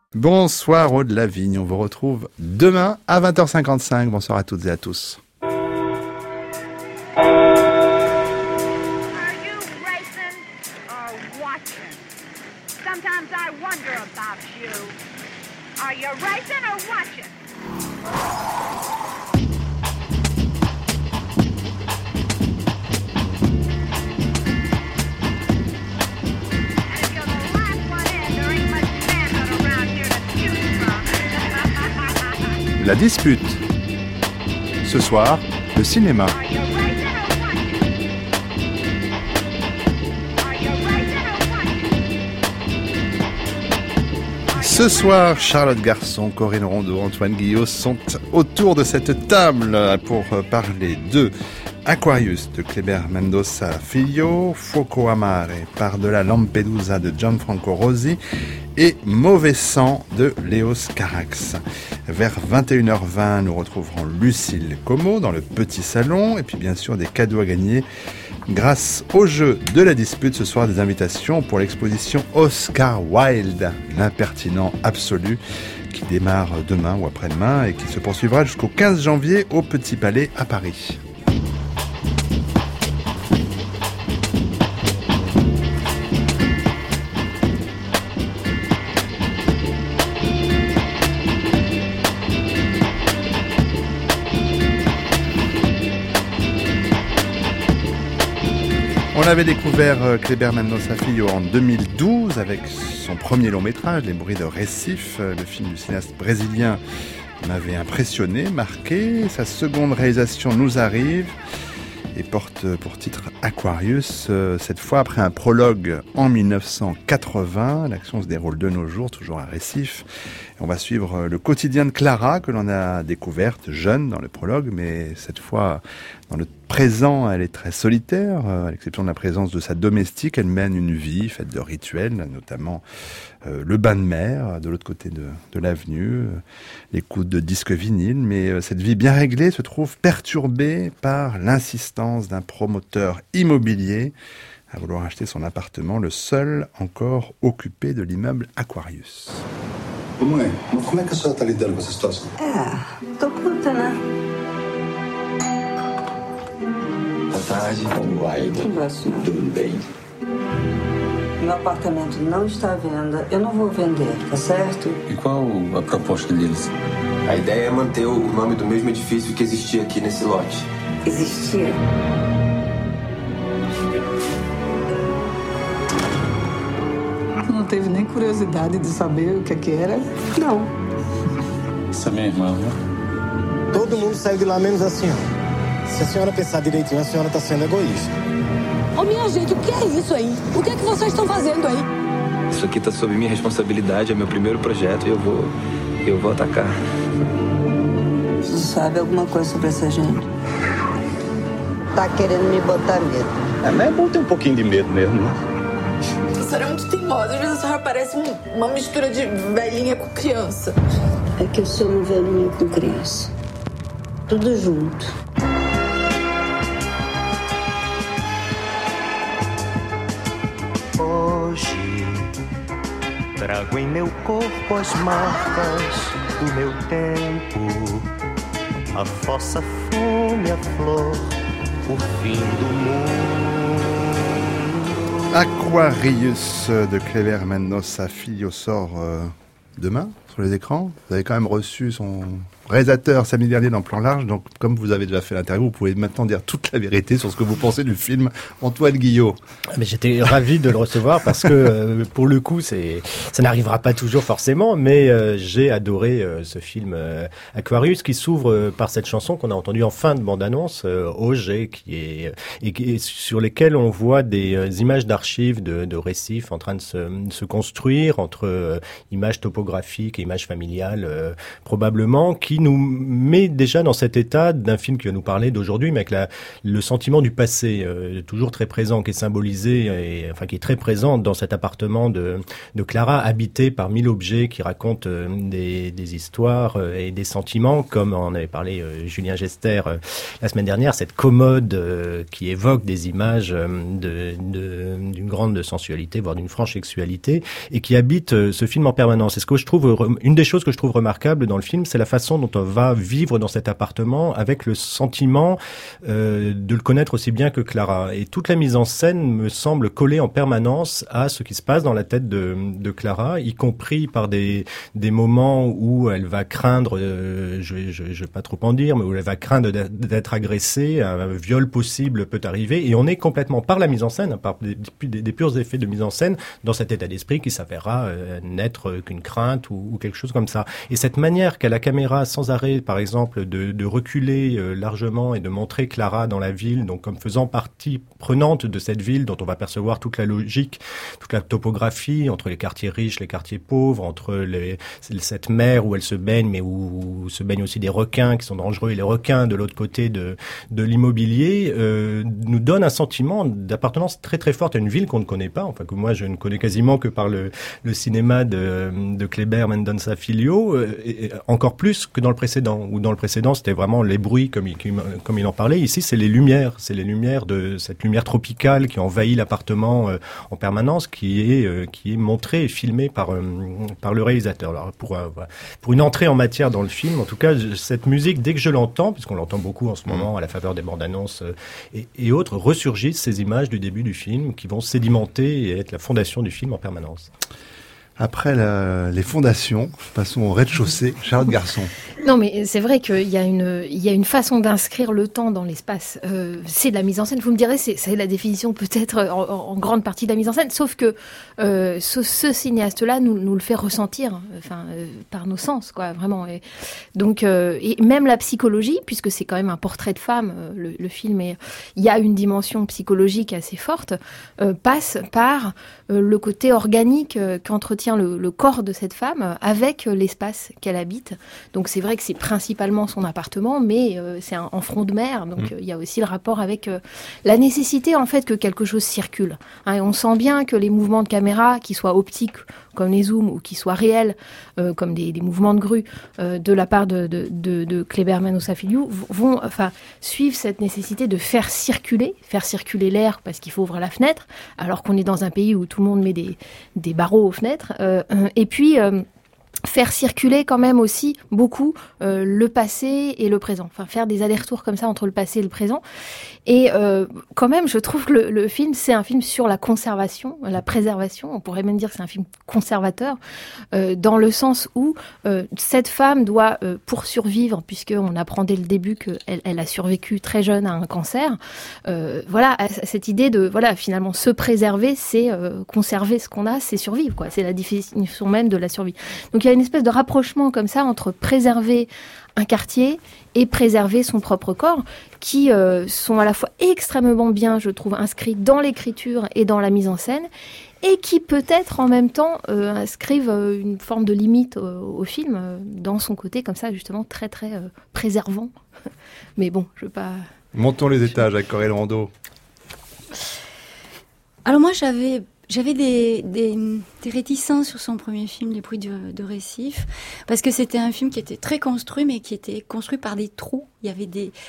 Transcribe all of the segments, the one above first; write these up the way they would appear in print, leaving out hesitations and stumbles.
Bonsoir Aude Lavigne, on vous retrouve demain à 20h55. Bonsoir à toutes et à tous. Are you racing or watching? Sometimes I wonder about you. Are you racing or watching? And if you're the last one in, there ain't much manhood around here to choose from. La dispute. Ce soir, le cinéma. Are you racing or watching? Are you racing or watching? Ce soir, Charlotte Garçon, Corinne Rondeau, Antoine Guillot sont autour de cette table pour parler de Aquarius de Kleber Mendonça Filho, Fuoco Amare, Par-delà Lampedusa de Gianfranco Rosi et Mauvais sang de Léos Carax. Vers 21h20, nous retrouverons Lucille Como dans le petit salon et puis bien sûr des cadeaux à gagner grâce au jeu de la dispute. Ce soir, des invitations pour l'exposition Oscar Wilde, l'impertinent absolu, qui démarre demain ou après-demain et qui se poursuivra jusqu'au 15 janvier au Petit Palais à Paris. On avait découvert Kleber Mendonça Filho en 2012 avec son premier long métrage, Les bruits de Recife. Le film du cinéaste brésilien m'avait impressionné, marqué. Sa seconde réalisation nous arrive et porte pour titre Aquarius. Cette fois, après un prologue en 1980, l'action se déroule de nos jours, toujours à Recife. On va suivre le quotidien de Clara, que l'on a découverte jeune dans le prologue, mais cette fois, dans le présent, elle est très solitaire, à l'exception de la présence de sa domestique. Elle mène une vie faite de rituels, notamment le bain de mer, de l'autre côté de l'avenue, l'écoute de disques vinyles. Mais cette vie bien réglée se trouve perturbée par l'insistance d'un promoteur immobilier à vouloir acheter son appartement, le seul encore occupé de l'immeuble Aquarius. Mãe, mas como é que a senhora está lidando com essa situação? Tô puta, né? Boa tarde. Como vai? Que braço. Tudo bem. Meu apartamento não está à venda. Eu não vou vender, tá certo? E qual a proposta deles? A ideia é manter o nome do mesmo edifício que existia aqui nesse lote. Existia. Não teve nem curiosidade de saber o que era? Não. Essa é minha irmã, viu? Todo mundo saiu de lá menos a senhora. Se a senhora pensar direitinho, a senhora está sendo egoísta. Ô, minha gente, o que é isso aí? O que é que vocês estão fazendo aí? Isso aqui tá sob minha responsabilidade, é meu primeiro projeto e eu vou atacar. Você sabe alguma coisa sobre essa gente? Tá querendo me botar medo. Mas é bom ter um pouquinho de medo mesmo, né? A senhora é muito teimosa. Às vezes a senhora parece uma mistura de velhinha com criança. É que eu sou uma velhinha com criança. Tudo junto. Hoje trago em meu corpo as marcas do meu tempo, a fossa, fome, a flor, o fim do mundo. Aquarius de Kleber Mendonça Filho sort demain sur les écrans. Vous avez quand même reçu son réalisateur samedi dernier dans Plan Large, donc comme vous avez déjà fait l'interview, vous pouvez maintenant dire toute la vérité sur ce que vous pensez du film. Antoine Guillot. Mais j'étais ravi de le recevoir parce que pour le coup, ça n'arrivera pas toujours forcément, mais j'ai adoré ce film Aquarius qui s'ouvre par cette chanson qu'on a entendue en fin de bande-annonce, Auger, et sur lesquelles on voit des images d'archives de récifs en train de se construire entre images topographiques musique et images familiales, probablement, qui nous met déjà dans cet état d'un film qui va nous parler d'aujourd'hui, mais avec le sentiment du passé, toujours très présent, qui est symbolisé, et enfin qui est très présent dans cet appartement de Clara, habité par 1000 objets qui racontent des histoires et des sentiments, comme en avait parlé Julien Gester la semaine dernière, cette commode qui évoque des images d'une grande sensualité, voire d'une franche sexualité, et qui habite ce film en permanence. Et ce que je trouve, une des choses que je trouve remarquable dans le film, c'est la façon dont on va vivre dans cet appartement avec le sentiment de le connaître aussi bien que Clara. Et toute la mise en scène me semble coller en permanence à ce qui se passe dans la tête de Clara, y compris par des moments où elle va craindre, je vais pas trop en dire, mais où elle va craindre d'être agressée, un viol possible peut arriver, et on est complètement, par la mise en scène, par des purs effets de mise en scène, dans cet état d'esprit qui s'avérera n'être qu'une crainte ou quelque chose comme ça. Et cette manière qu'a la caméra sans arrêt, par exemple, de reculer largement et de montrer Clara dans la ville, donc comme faisant partie prenante de cette ville dont on va percevoir toute la logique, toute la topographie entre les quartiers riches, les quartiers pauvres, entre cette mer où elle se baigne, mais où se baignent aussi des requins qui sont dangereux, et les requins de l'autre côté de l'immobilier, nous donne un sentiment d'appartenance très très forte à une ville qu'on ne connaît pas, enfin que moi je ne connais quasiment que par le cinéma de Kleber Mendonça Filho, et encore plus que dans le précédent, où dans le précédent c'était vraiment les bruits comme il en parlait. Ici c'est les lumières de cette lumière tropicale qui envahit l'appartement en permanence, qui est montrée et filmée par le réalisateur. Alors pour une entrée en matière dans le film, en tout cas cette musique, dès que je l'entends, puisqu'on l'entend beaucoup en ce moment à la faveur des bandes annonces et autres, ressurgissent ces images du début du film qui vont sédimenter et être la fondation du film en permanence. Après les fondations, passons au rez-de-chaussée. Charlotte Garçon. Non, mais c'est vrai qu'il y a une façon d'inscrire le temps dans l'espace. C'est de la mise en scène. Vous me direz, c'est la définition peut-être en grande partie de la mise en scène. Sauf que ce cinéaste-là nous le fait ressentir, par nos sens, quoi, vraiment. Et donc, et même la psychologie, puisque c'est quand même un portrait de femme, le film, et il y a une dimension psychologique assez forte, passe par le côté organique qu'entretient le corps de cette femme avec l'espace qu'elle habite. Donc c'est vrai que c'est principalement son appartement, mais c'est en front de mer, donc il y a aussi le rapport avec la nécessité en fait que quelque chose circule. Et on sent bien que les mouvements de caméra, qu'ils soient optiques comme les zooms ou qu'ils soient réels comme des mouvements de grue de la part de Kleber Mendonça Filho, vont suivre cette nécessité de faire circuler l'air parce qu'il faut ouvrir la fenêtre, alors qu'on est dans un pays où tout le monde met des barreaux aux fenêtres. Et puis faire circuler quand même aussi beaucoup le passé et le présent. Enfin, faire des allers-retours comme ça entre le passé et le présent. Et quand même, je trouve que le film, c'est un film sur la conservation, la préservation. On pourrait même dire que c'est un film conservateur, dans le sens où cette femme doit, pour survivre, puisqu'on apprend dès le début qu'elle a survécu très jeune à un cancer, cette idée de finalement se préserver, c'est conserver ce qu'on a, c'est survivre, quoi. C'est la définition même de la survie. Donc il y a une espèce de rapprochement comme ça entre préserver un quartier et préserver son propre corps, qui sont à la fois extrêmement bien, je trouve, inscrits dans l'écriture et dans la mise en scène, et qui peut-être en même temps inscrivent une forme de limite au film, dans son côté comme ça, justement, très très préservant. Mais bon, je veux pas... Montons les étages avec Corinne Rondeau. Alors moi, j'avais des réticences sur son premier film, Les bruits de Récif, parce que c'était un film qui était très construit, mais qui était construit par des trous. Il y avait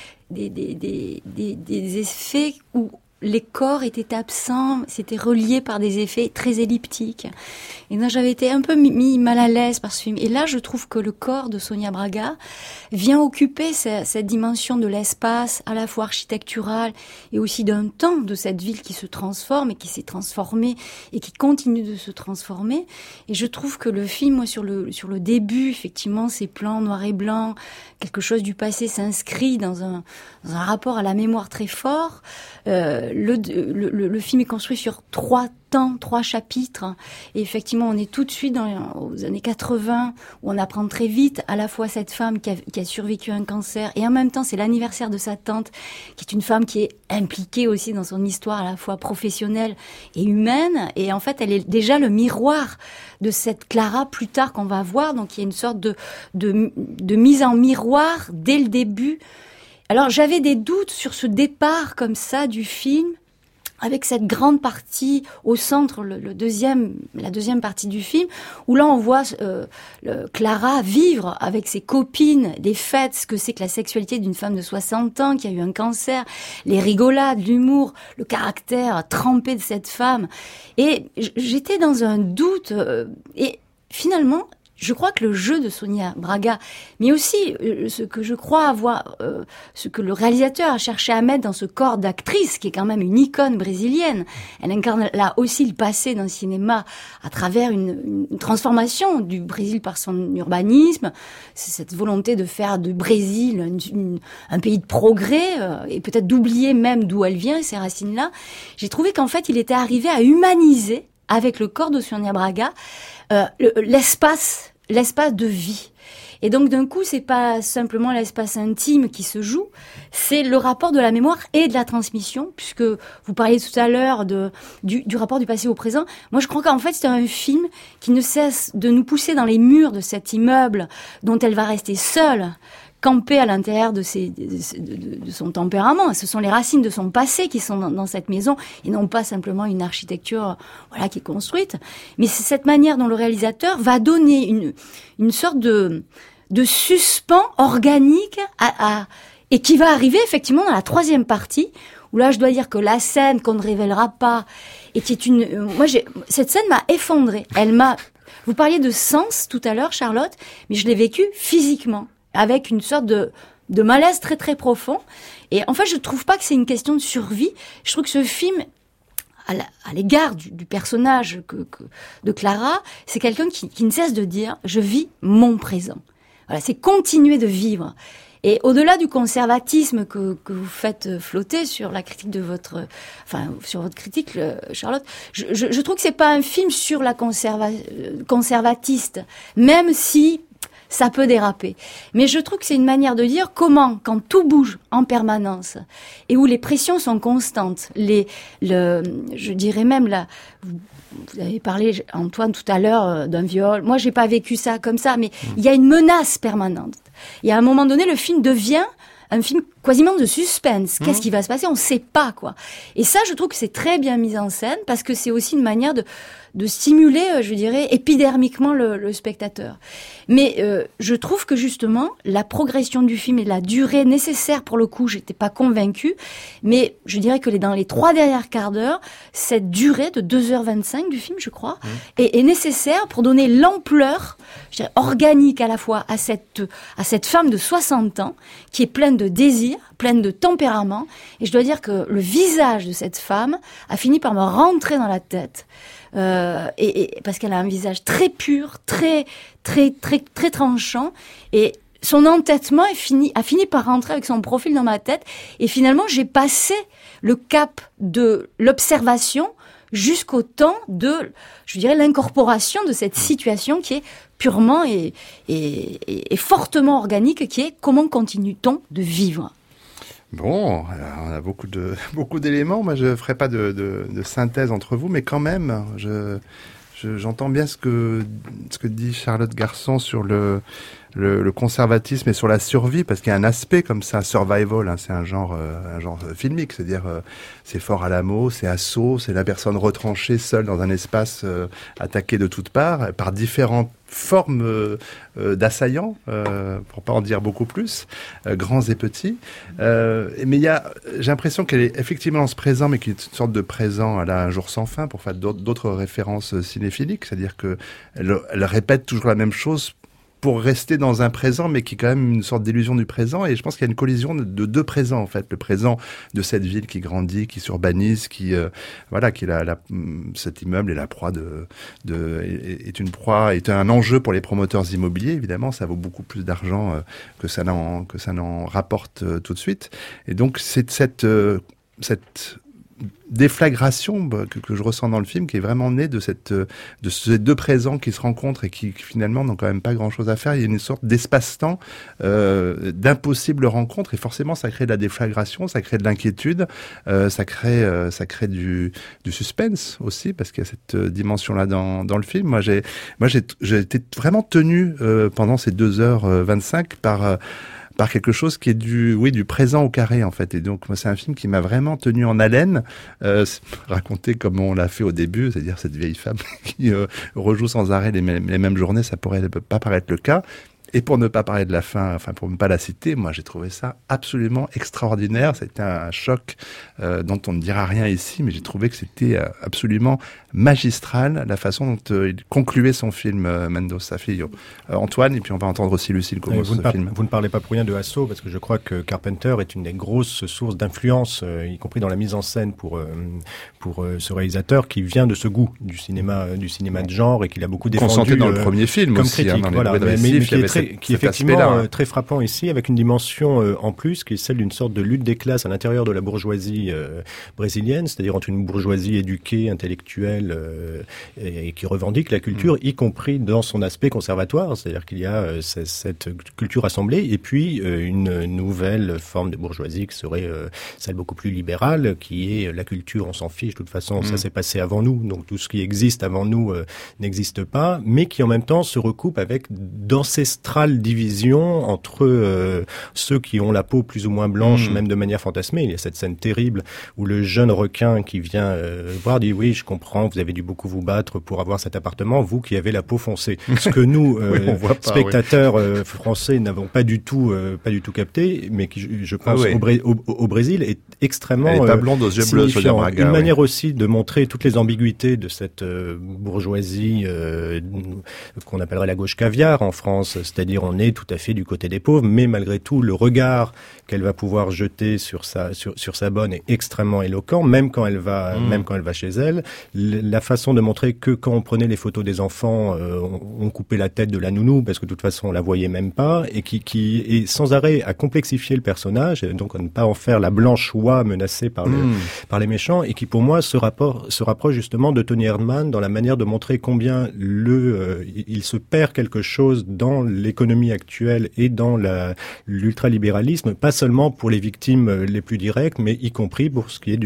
des effets où les corps étaient absents, c'était relié par des effets très elliptiques. Et donc j'avais été un peu mis mal à l'aise par ce film. Et là, je trouve que le corps de Sonia Braga vient occuper cette dimension de l'espace, à la fois architectural et aussi d'un temps de cette ville qui se transforme et qui s'est transformée et qui continue de se transformer. Et je trouve que le film, moi, sur le début, effectivement, ces plans noir et blanc, quelque chose du passé s'inscrit dans un rapport à la mémoire très fort. Le film est construit sur 3 chapitres. Et effectivement, on est tout de suite aux années 80, où on apprend très vite à la fois cette femme qui a survécu à un cancer, et en même temps, c'est l'anniversaire de sa tante, qui est une femme qui est impliquée aussi dans son histoire à la fois professionnelle et humaine. Et en fait, elle est déjà le miroir de cette Clara plus tard qu'on va voir. Donc, il y a une sorte de mise en miroir dès le début. Alors, j'avais des doutes sur ce départ comme ça du film, avec cette grande partie au centre, la deuxième partie du film, où là on voit Clara vivre avec ses copines des fêtes, ce que c'est que la sexualité d'une femme de 60 ans qui a eu un cancer, les rigolades, l'humour, le caractère trempé de cette femme. Et j'étais dans un doute, et finalement, je crois que le jeu de Sonia Braga, mais aussi ce que je crois avoir, ce que le réalisateur a cherché à mettre dans ce corps d'actrice, qui est quand même une icône brésilienne. Elle incarne là aussi le passé d'un cinéma à travers une transformation du Brésil par son urbanisme. C'est cette volonté de faire du Brésil un pays de progrès, et peut-être d'oublier même d'où elle vient, ces racines-là. J'ai trouvé qu'en fait, il était arrivé à humaniser, avec le corps de Sonia Braga, l'espace de vie. Et donc d'un coup, c'est pas simplement l'espace intime qui se joue, c'est le rapport de la mémoire et de la transmission, puisque vous parliez tout à l'heure du rapport du passé au présent. Moi, je crois qu'en fait, c'est un film qui ne cesse de nous pousser dans les murs de cet immeuble dont elle va rester seule, campée à l'intérieur de son tempérament. Ce sont les racines de son passé qui sont dans cette maison, et non pas simplement une architecture, voilà, qui est construite. Mais c'est cette manière dont le réalisateur va donner une sorte de suspens organique et qui va arriver effectivement dans la troisième partie, où là, je dois dire que la scène qu'on ne révélera pas, et qui est cette scène m'a effondrée. Vous parliez de sens tout à l'heure, Charlotte, mais je l'ai vécu physiquement, avec une sorte de malaise très très profond. Et en fait, je trouve pas que c'est une question de survie. Je trouve que ce film, à l'égard du personnage de Clara, c'est quelqu'un qui ne cesse de dire « je vis mon présent ». Voilà, c'est continuer de vivre. Et au-delà du conservatisme que vous faites flotter sur la critique sur votre critique, Charlotte, je trouve que c'est pas un film sur la conservatiste, même si ça peut déraper. Mais je trouve que c'est une manière de dire comment, quand tout bouge en permanence, et où les pressions sont constantes, je dirais même vous avez parlé, Antoine, tout à l'heure, d'un viol. Moi, j'ai pas vécu ça comme ça, mais il y a une menace permanente. Et à un moment donné, le film devient un film quasiment de suspense. Qu'est-ce qui va se passer? On sait pas, quoi. Et ça, je trouve que c'est très bien mis en scène, parce que c'est aussi une manière de stimuler, je dirais, épidermiquement le spectateur. Mais je trouve que justement, la progression du film et la durée nécessaire, pour le coup, j'étais pas convaincue, mais je dirais que dans les 3 derniers quarts d'heure, cette durée de 2h25 du film, je crois, est nécessaire pour donner l'ampleur, je dirais, organique à la fois à cette femme de 60 ans, qui est pleine de désir, pleine de tempérament. Et je dois dire que le visage de cette femme a fini par me rentrer dans la tête. Et parce qu'elle a un visage très pur, très très très très tranchant, et son entêtement a fini par rentrer avec son profil dans ma tête, et finalement j'ai passé le cap de l'observation jusqu'au temps de, je dirais, l'incorporation de cette situation qui est purement et fortement organique, qui est comment continue-t-on de vivre. Bon, alors on a beaucoup d'éléments. Moi, je ferai pas de synthèse entre vous, mais quand même, j'entends bien ce que dit Charlotte Garçon sur le conservatisme et sur la survie, parce qu'il y a un aspect comme ça, survival, hein, c'est un genre filmique, c'est-à-dire c'est fort à la mot, c'est assaut, c'est la personne retranchée seule dans un espace attaqué de toutes parts par différentes formes d'assaillants, pour pas en dire beaucoup plus, grands et petits. Mais j'ai l'impression qu'elle est effectivement dans ce présent, mais qui est une sorte de présent, elle a un jour sans fin, pour faire d'autres références cinéphiliques, c'est-à-dire que elle répète toujours la même chose pour rester dans un présent, mais qui est quand même une sorte d'illusion du présent. Et je pense qu'il y a une collision de 2 présents, en fait. Le présent de cette ville qui grandit, qui s'urbanise, qui cet immeuble est la proie est un enjeu pour les promoteurs immobiliers, évidemment. Ça vaut beaucoup plus d'argent que ça n'en rapporte tout de suite. Et donc, c'est cette déflagration que je ressens dans le film, qui est vraiment née de ces deux présents qui se rencontrent et qui finalement n'ont quand même pas grand-chose à faire. Il y a une sorte d'espace-temps, d'impossible rencontre, et forcément ça crée de la déflagration, ça crée de l'inquiétude, ça crée du suspense aussi, parce qu'il y a cette dimension-là dans le film. Moi j'ai été vraiment tenu pendant ces 2h25 par quelque chose qui est du présent au carré, en fait. Et donc, moi, c'est un film qui m'a vraiment tenu en haleine, raconté comme on l'a fait au début, c'est-à-dire cette vieille femme qui rejoue sans arrêt les mêmes journées, ça pourrait pas paraître le cas. Et pour ne pas parler de la fin, pour ne pas la citer, moi j'ai trouvé ça absolument extraordinaire. C'était un choc dont on ne dira rien ici, mais j'ai trouvé que c'était absolument magistral la façon dont il concluait son film, Mendoza Filho. Antoine, et puis on va entendre aussi Lucille Como sur ce film. Vous ne parlez pas pour rien de Hasso, parce que je crois que Carpenter est une des grosses sources d'influence, y compris dans la mise en scène pour ce réalisateur qui vient de ce goût du cinéma de genre et qu'il a beaucoup défendu. Concentré dans le premier film comme aussi, critique, dans les voilà, bruits de récif, qui est effectivement très frappant ici, avec une dimension en plus, qui est celle d'une sorte de lutte des classes à l'intérieur de la bourgeoisie brésilienne, c'est-à-dire entre une bourgeoisie éduquée, intellectuelle, et qui revendique la culture, y compris dans son aspect conservatoire, c'est-à-dire qu'il y a cette culture assemblée, et puis une nouvelle forme de bourgeoisie qui serait celle beaucoup plus libérale, qui est la culture, on s'en fiche, de toute façon, ça s'est passé avant nous, donc tout ce qui existe avant nous n'existe pas, mais qui en même temps se recoupe avec d'ancestrales division entre ceux qui ont la peau plus ou moins blanche, même de manière fantasmée. Il y a cette scène terrible où le jeune requin qui vient voir dit « Oui, je comprends, vous avez dû beaucoup vous battre pour avoir cet appartement, vous qui avez la peau foncée. » Ce que nous, spectateurs français, n'avons pas du tout capté, mais qui, je pense, au Brésil, est extrêmement Elle est pas blonde aux yeux bleus, Sonia Braga. Une manière aussi de montrer toutes les ambiguïtés de cette bourgeoisie qu'on appellerait la gauche caviar en France, c'est-à-dire on est tout à fait du côté des pauvres, mais malgré tout, le regard qu'elle va pouvoir jeter sur sa bonne est extrêmement éloquent, même quand elle va chez elle. La façon de montrer que quand on prenait les photos des enfants, on coupait la tête de la nounou, parce que de toute façon, on la voyait même pas, et qui est sans arrêt à complexifier le personnage, et donc à ne pas en faire la blanche oie menacée par les méchants, et qui pour moi se rapproche justement de Tony Erdmann dans la manière de montrer combien il se perd quelque chose dans l'économie actuelle et dans l'ultralibéralisme, pas seulement pour les victimes les plus directes, mais y compris pour ce qui est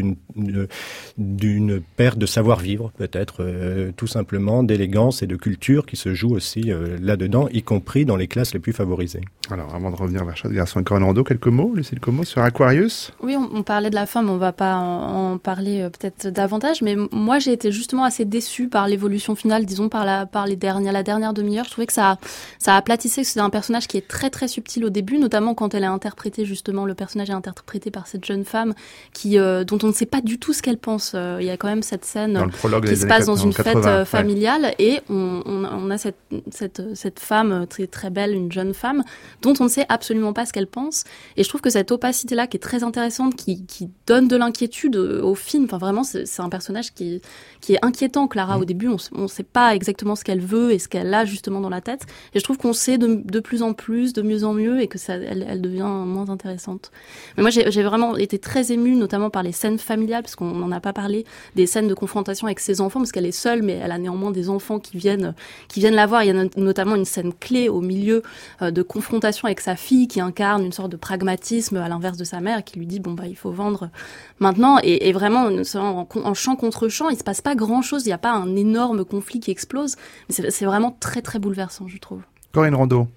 d'une perte de savoir-vivre, peut-être, tout simplement, d'élégance et de culture qui se joue aussi là-dedans, y compris dans les classes les plus favorisées. Alors, avant de revenir vers Chasse Garçon et Coronado, quelques mots, Lucille Como, sur Aquarius? Oui, on parlait de la fin, mais on va pas en parler peut-être davantage, mais moi j'ai été justement assez déçue par l'évolution finale, disons par la dernière demi-heure. Je trouvais que ça aplatissait, que c'était un personnage qui est très très subtil au début, notamment quand elle est interprétée, justement, le personnage est interprété par cette jeune femme dont on ne sait pas du tout ce qu'elle pense. Il y a quand même cette scène qui se passe dans une fête familiale, et on a cette femme très très belle, une jeune femme, dont on ne sait absolument pas ce qu'elle pense. Et je trouve que cette opacité-là, qui est très intéressante, qui donne de l'inquiétude au film, enfin vraiment, c'est un personnage qui est inquiétant. Clara, au début, on ne sait pas exactement ce qu'elle veut et ce qu'elle a justement dans la tête. Et je trouve qu'on sait de plus en plus, de mieux en mieux, et que elle devient moins intéressante. Mais moi, j'ai vraiment été très émue, notamment par les scènes familiales, parce qu'on n'en a pas parlé, des scènes de confrontation avec ses enfants, parce qu'elle est seule, mais elle a néanmoins des enfants qui viennent la voir. Il y a notamment une scène clé au milieu de confrontation avec sa fille, qui incarne une sorte de pragmatisme à l'inverse de sa mère, qui lui dit il faut vendre maintenant, et vraiment en champ contre champ, il se passe pas grand chose, il n'y a pas un énorme conflit qui explose, mais c'est vraiment très très bouleversant, je trouve. Corinne Rando.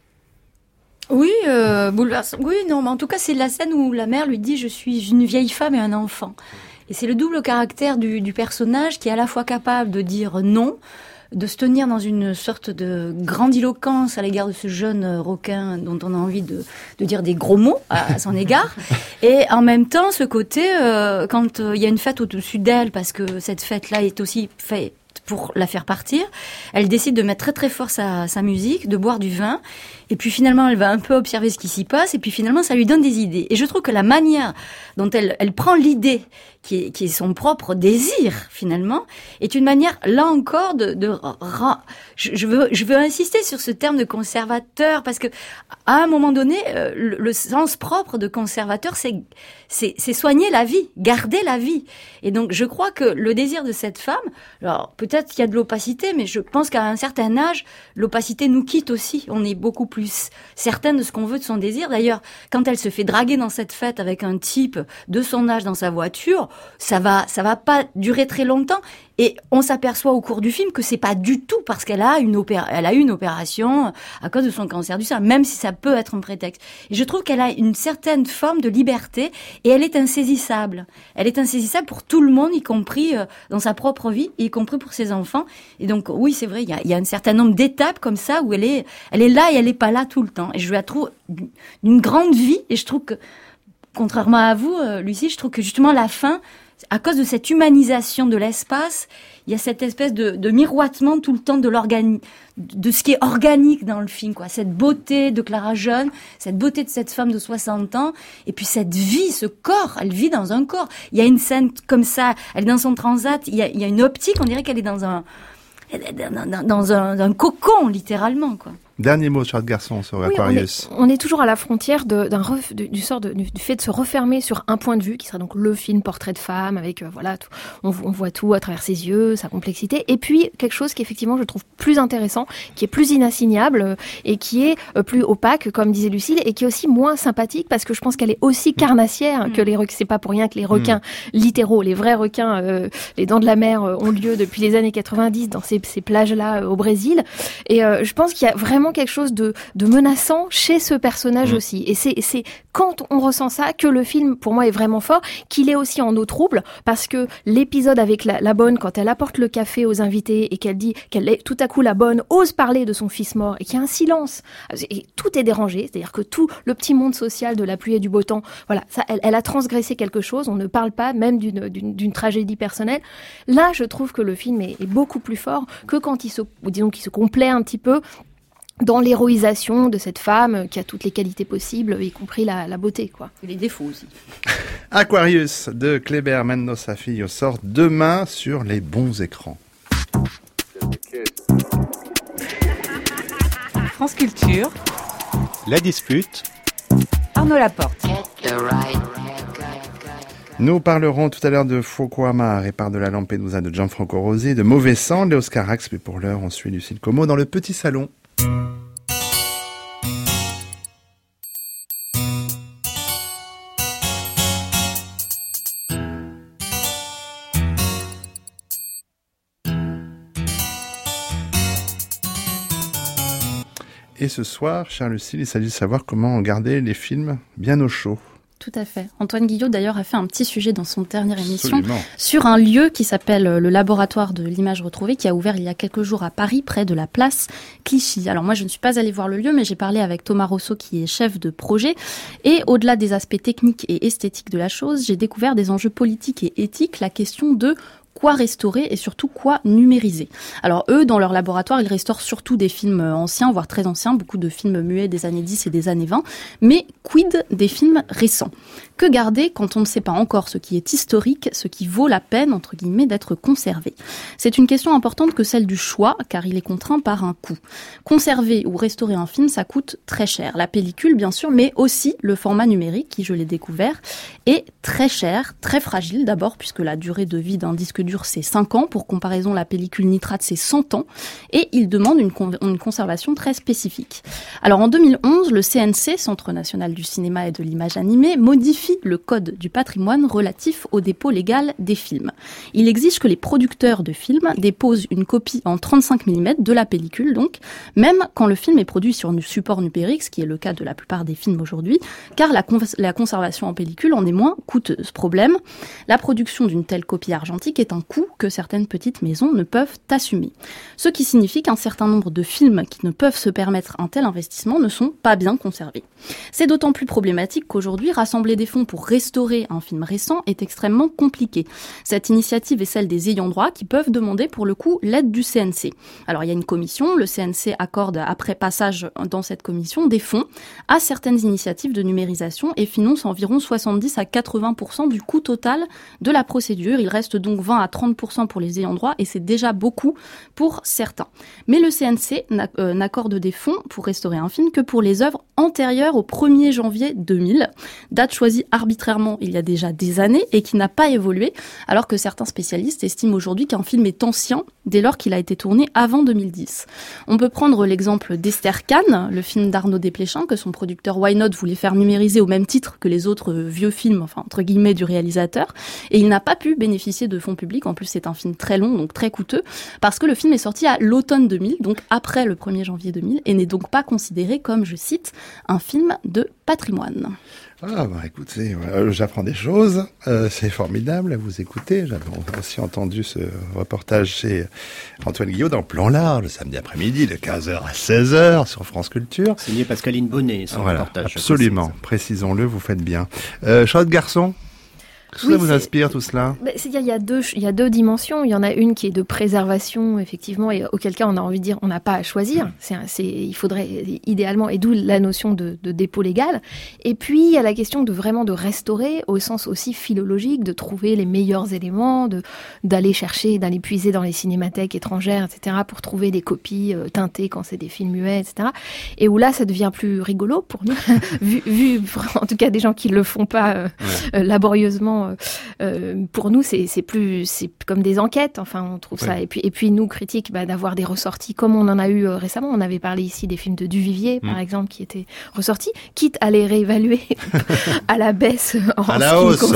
Oui, bouleversant. Oui, non, mais en tout cas, c'est la scène où la mère lui dit « Je suis une vieille femme et un enfant ». Et c'est le double caractère du personnage qui est à la fois capable de dire non, de se tenir dans une sorte de grandiloquence à l'égard de ce jeune requin dont on a envie de dire des gros mots à son égard. Et en même temps, ce côté, quand il y a une fête au-dessus d'elle, parce que cette fête-là est aussi faite pour la faire partir, elle décide de mettre très très fort sa musique, de boire du vin, Et puis finalement, elle va un peu observer ce qui s'y passe, et puis finalement, ça lui donne des idées. Et je trouve que la manière dont elle prend l'idée, qui est son propre désir finalement, est une manière, là encore, je veux insister sur ce terme de conservateur, parce que à un moment donné, le sens propre de conservateur, c'est soigner la vie, garder la vie. Et donc, je crois que le désir de cette femme, alors peut-être qu'il y a de l'opacité, mais je pense qu'à un certain âge, l'opacité nous quitte aussi. On est beaucoup plus certaine de ce qu'on veut de son désir. D'ailleurs, quand elle se fait draguer dans cette fête avec un type de son âge dans sa voiture, ça va pas durer très longtemps. Et on s'aperçoit au cours du film que c'est pas du tout parce qu'elle a eu une opération à cause de son cancer du sein, même si ça peut être un prétexte. Et je trouve qu'elle a une certaine forme de liberté et elle est insaisissable. Elle est insaisissable pour tout le monde, y compris dans sa propre vie, y compris pour ses enfants. Et donc, oui, c'est vrai, il y a un certain nombre d'étapes comme ça où elle est là et elle est pas là tout le temps. Et je la trouve d'une grande vie. Et je trouve que, contrairement à vous, Lucie, je trouve que justement la fin, à cause de cette humanisation de l'espace, il y a cette espèce de miroitement tout le temps de ce qui est organique dans le film, quoi. Cette beauté de Clara Jeune, cette beauté de cette femme de 60 ans, et puis cette vie, ce corps, elle vit dans un corps. Il y a une scène comme ça, elle est dans son transat, il y a une optique, on dirait qu'elle est dans un cocon, littéralement, quoi. Dernier mot, Charles Garçon, sur Aquarius. On est toujours à la frontière du fait de se refermer sur un point de vue, qui sera donc le film Portrait de femme, avec on voit tout à travers ses yeux, sa complexité, et puis quelque chose qui effectivement je trouve plus intéressant, qui est plus inassignable et qui est plus opaque, comme disait Lucille, et qui est aussi moins sympathique parce que je pense qu'elle est aussi carnassière que les requins. C'est pas pour rien que les requins littéraux, les vrais requins, les dents de la mer ont lieu depuis les années 90 dans ces plages-là au Brésil. Et je pense qu'il y a vraiment quelque chose de menaçant chez ce personnage aussi. Et c'est quand on ressent ça que le film, pour moi, est vraiment fort, qu'il est aussi en eau trouble, parce que l'épisode avec la bonne, quand elle apporte le café aux invités et qu'elle dit tout à coup la bonne ose parler de son fils mort et qu'il y a un silence, et tout est dérangé, c'est-à-dire que tout le petit monde social de la pluie et du beau temps, voilà, ça, elle a transgressé quelque chose, on ne parle pas même d'une tragédie personnelle. Là, je trouve que le film est beaucoup plus fort que quand il se complaît un petit peu dans l'héroïsation de cette femme qui a toutes les qualités possibles, y compris la beauté, quoi. Et les défauts aussi. Aquarius de Kléber Mendonça Filho sort demain sur les bons écrans. France Culture. La dispute. Arnaud Laporte. Nous parlerons tout à l'heure de Fukuama, Répare de la Lampedusa de Gianfranco Rosi, de Mauvais sang de Oscar Axe, mais pour l'heure, on suit Lucille Como dans le petit salon. Et ce soir, cher Lucille, il s'agit de savoir comment garder les films bien au chaud. Tout à fait. Antoine Guillot, d'ailleurs, a fait un petit sujet dans son dernière émission Absolument. sur un lieu qui s'appelle le Laboratoire de l'Image Retrouvée, qui a ouvert il y a quelques jours à Paris, près de la place Clichy. Alors moi, je ne suis pas allée voir le lieu, mais j'ai parlé avec Thomas Rosso, qui est chef de projet. Et au-delà des aspects techniques et esthétiques de la chose, j'ai découvert des enjeux politiques et éthiques, la question de quoi restaurer et surtout quoi numériser. Alors eux, dans leur laboratoire, ils restaurent surtout des films anciens, voire très anciens, beaucoup de films muets des années 10 et des années 20, mais quid des films récents ? Que garder quand on ne sait pas encore ce qui est historique, ce qui vaut la peine, entre guillemets, d'être conservé ? C'est une question importante que celle du choix, car il est contraint par un coût. Conserver ou restaurer un film, ça coûte très cher. La pellicule, bien sûr, mais aussi le format numérique, qui, je l'ai découvert, est très cher, très fragile d'abord, puisque la durée de vie d'un disque dur, c'est 5 ans. Pour comparaison, la pellicule nitrate, c'est 100 ans. Et il demande une conservation très spécifique. Alors en 2011, le CNC, Centre national du cinéma et de l'image animée, modifie le code du patrimoine relatif au dépôt légal des films. Il exige que les producteurs de films déposent une copie en 35 mm de la pellicule, donc, même quand le film est produit sur un support numérique, ce qui est le cas de la plupart des films aujourd'hui, car la conservation en pellicule en est moins coûteuse. Problème, la production d'une telle copie argentique est est un coût que certaines petites maisons ne peuvent assumer. Ce qui signifie qu'un certain nombre de films qui ne peuvent se permettre un tel investissement ne sont pas bien conservés. C'est d'autant plus problématique qu'aujourd'hui, rassembler des fonds pour restaurer un film récent est extrêmement compliqué. Cette initiative est celle des ayants droit qui peuvent demander pour le coup l'aide du CNC. Alors il y a une commission, le CNC accorde après passage dans cette commission des fonds à certaines initiatives de numérisation et finance environ 70 à 80% du coût total de la procédure. Il reste donc 20 à 30% pour les ayants droit et c'est déjà beaucoup pour certains. Mais le CNC n'accorde des fonds pour restaurer un film que pour les œuvres antérieures au 1er janvier 2000, date choisie arbitrairement il y a déjà des années et qui n'a pas évolué, alors que certains spécialistes estiment aujourd'hui qu'un film est ancien dès lors qu'il a été tourné avant 2010. On peut prendre l'exemple d'Esther Kahn, le film d'Arnaud Desplechin que son producteur Why Not voulait faire numériser au même titre que les autres vieux films, enfin entre guillemets, du réalisateur, et il n'a pas pu bénéficier de fonds publics. En plus, c'est un film très long, donc très coûteux, parce que le film est sorti à l'automne 2000, donc après le 1er janvier 2000, et n'est donc pas considéré comme, je cite, un film de patrimoine. Ah bah écoutez, j'apprends des choses, c'est formidable à vous écouter. J'avais aussi entendu ce reportage chez Antoine Guillot dans Plan Large, le samedi après-midi de 15h à 16h sur France Culture. Signé Pascaline Bonnet, son reportage. Absolument, précisons-le, vous faites bien. Charlotte Garçon, qu'est-ce que ça vous inspire tout cela ? Il y a deux dimensions. Il y en a une qui est de préservation, effectivement, et auquel cas on a envie de dire on n'a pas à choisir. Il faudrait idéalement, et d'où la notion de dépôt légal. Et puis il y a la question de vraiment de restaurer au sens aussi philologique, de trouver les meilleurs éléments, d'aller puiser dans les cinémathèques étrangères, etc., pour trouver des copies teintées quand c'est des films muets, etc. Et où là ça devient plus rigolo pour nous, vu en tout cas des gens qui le font pas laborieusement. Pour nous, c'est comme des enquêtes. Enfin, on trouve ça. Et puis nous, critiques, d'avoir des ressorties, comme on en a eu récemment. On avait parlé ici des films de Duvivier, par exemple, qui étaient ressortis, quitte à les réévaluer à la baisse à la hausse.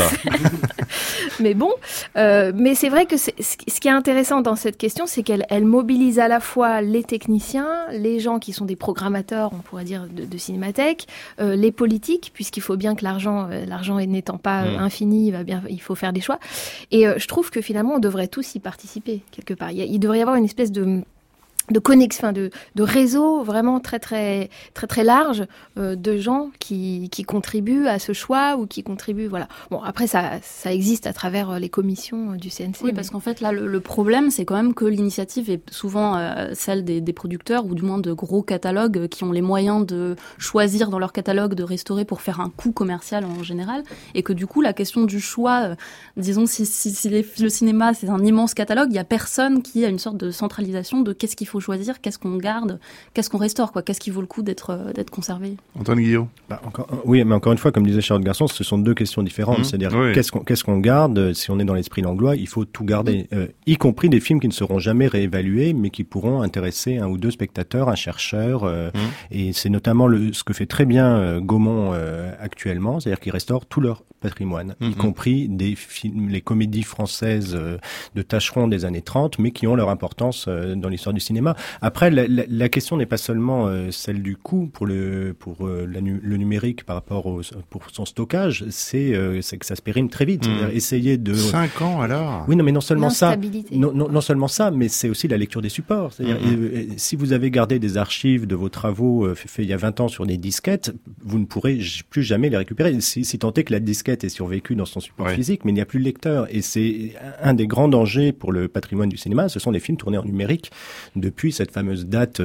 Mais bon, mais c'est vrai que ce qui est intéressant dans cette question, c'est qu'elle mobilise à la fois les techniciens, les gens qui sont des programmateurs, on pourrait dire, de cinémathèque, les politiques, puisqu'il faut bien que l'argent n'étant pas infini, il faut faire des choix. Et je trouve que finalement, on devrait tous y participer quelque part. Il devrait y avoir une espèce de connexion, de réseau vraiment très très très très large de gens qui contribuent à ce choix ou qui contribuent, voilà. Bon, après ça existe à travers les commissions du CNC. Oui, parce qu'en fait là le problème c'est quand même que l'initiative est souvent celle des producteurs ou du moins de gros catalogues qui ont les moyens de choisir dans leur catalogue de restaurer pour faire un coût commercial en général, et que du coup la question du choix, disons si le cinéma c'est un immense catalogue, il y a personne qui a une sorte de centralisation de qu'est-ce qu'il faut choisir, qu'est-ce qu'on garde, qu'est-ce qu'on restaure, qu'est-ce qui vaut le coup d'être conservé. Antoine Guillot. Oui, mais encore une fois, comme disait Charlotte Garçon, ce sont deux questions différentes. C'est-à-dire, qu'est-ce qu'on garde? Si on est dans l'esprit langlois, il faut tout garder, y compris des films qui ne seront jamais réévalués, mais qui pourront intéresser un ou deux spectateurs, un chercheur. Et c'est notamment ce que fait très bien Gaumont actuellement, c'est-à-dire qu'ils restaurent tout leur patrimoine, y compris des films, les comédies françaises de tâcherons des années 30, mais qui ont leur importance dans l'histoire du cinéma. Après, la question n'est pas seulement celle du coût pour le numérique par rapport pour son stockage, c'est que ça se périme très vite. Essayer de 5 ans alors. Oui, non, mais non seulement ça, non seulement ça, mais c'est aussi la lecture des supports. C'est-à-dire, si vous avez gardé des archives de vos travaux faits il y a 20 ans sur des disquettes, vous ne pourrez plus jamais les récupérer. Si tant est que la disquette ait survécu dans son support physique, mais il n'y a plus de lecteur. Et c'est un des grands dangers pour le patrimoine du cinéma, ce sont les films tournés en numérique depuis cette fameuse date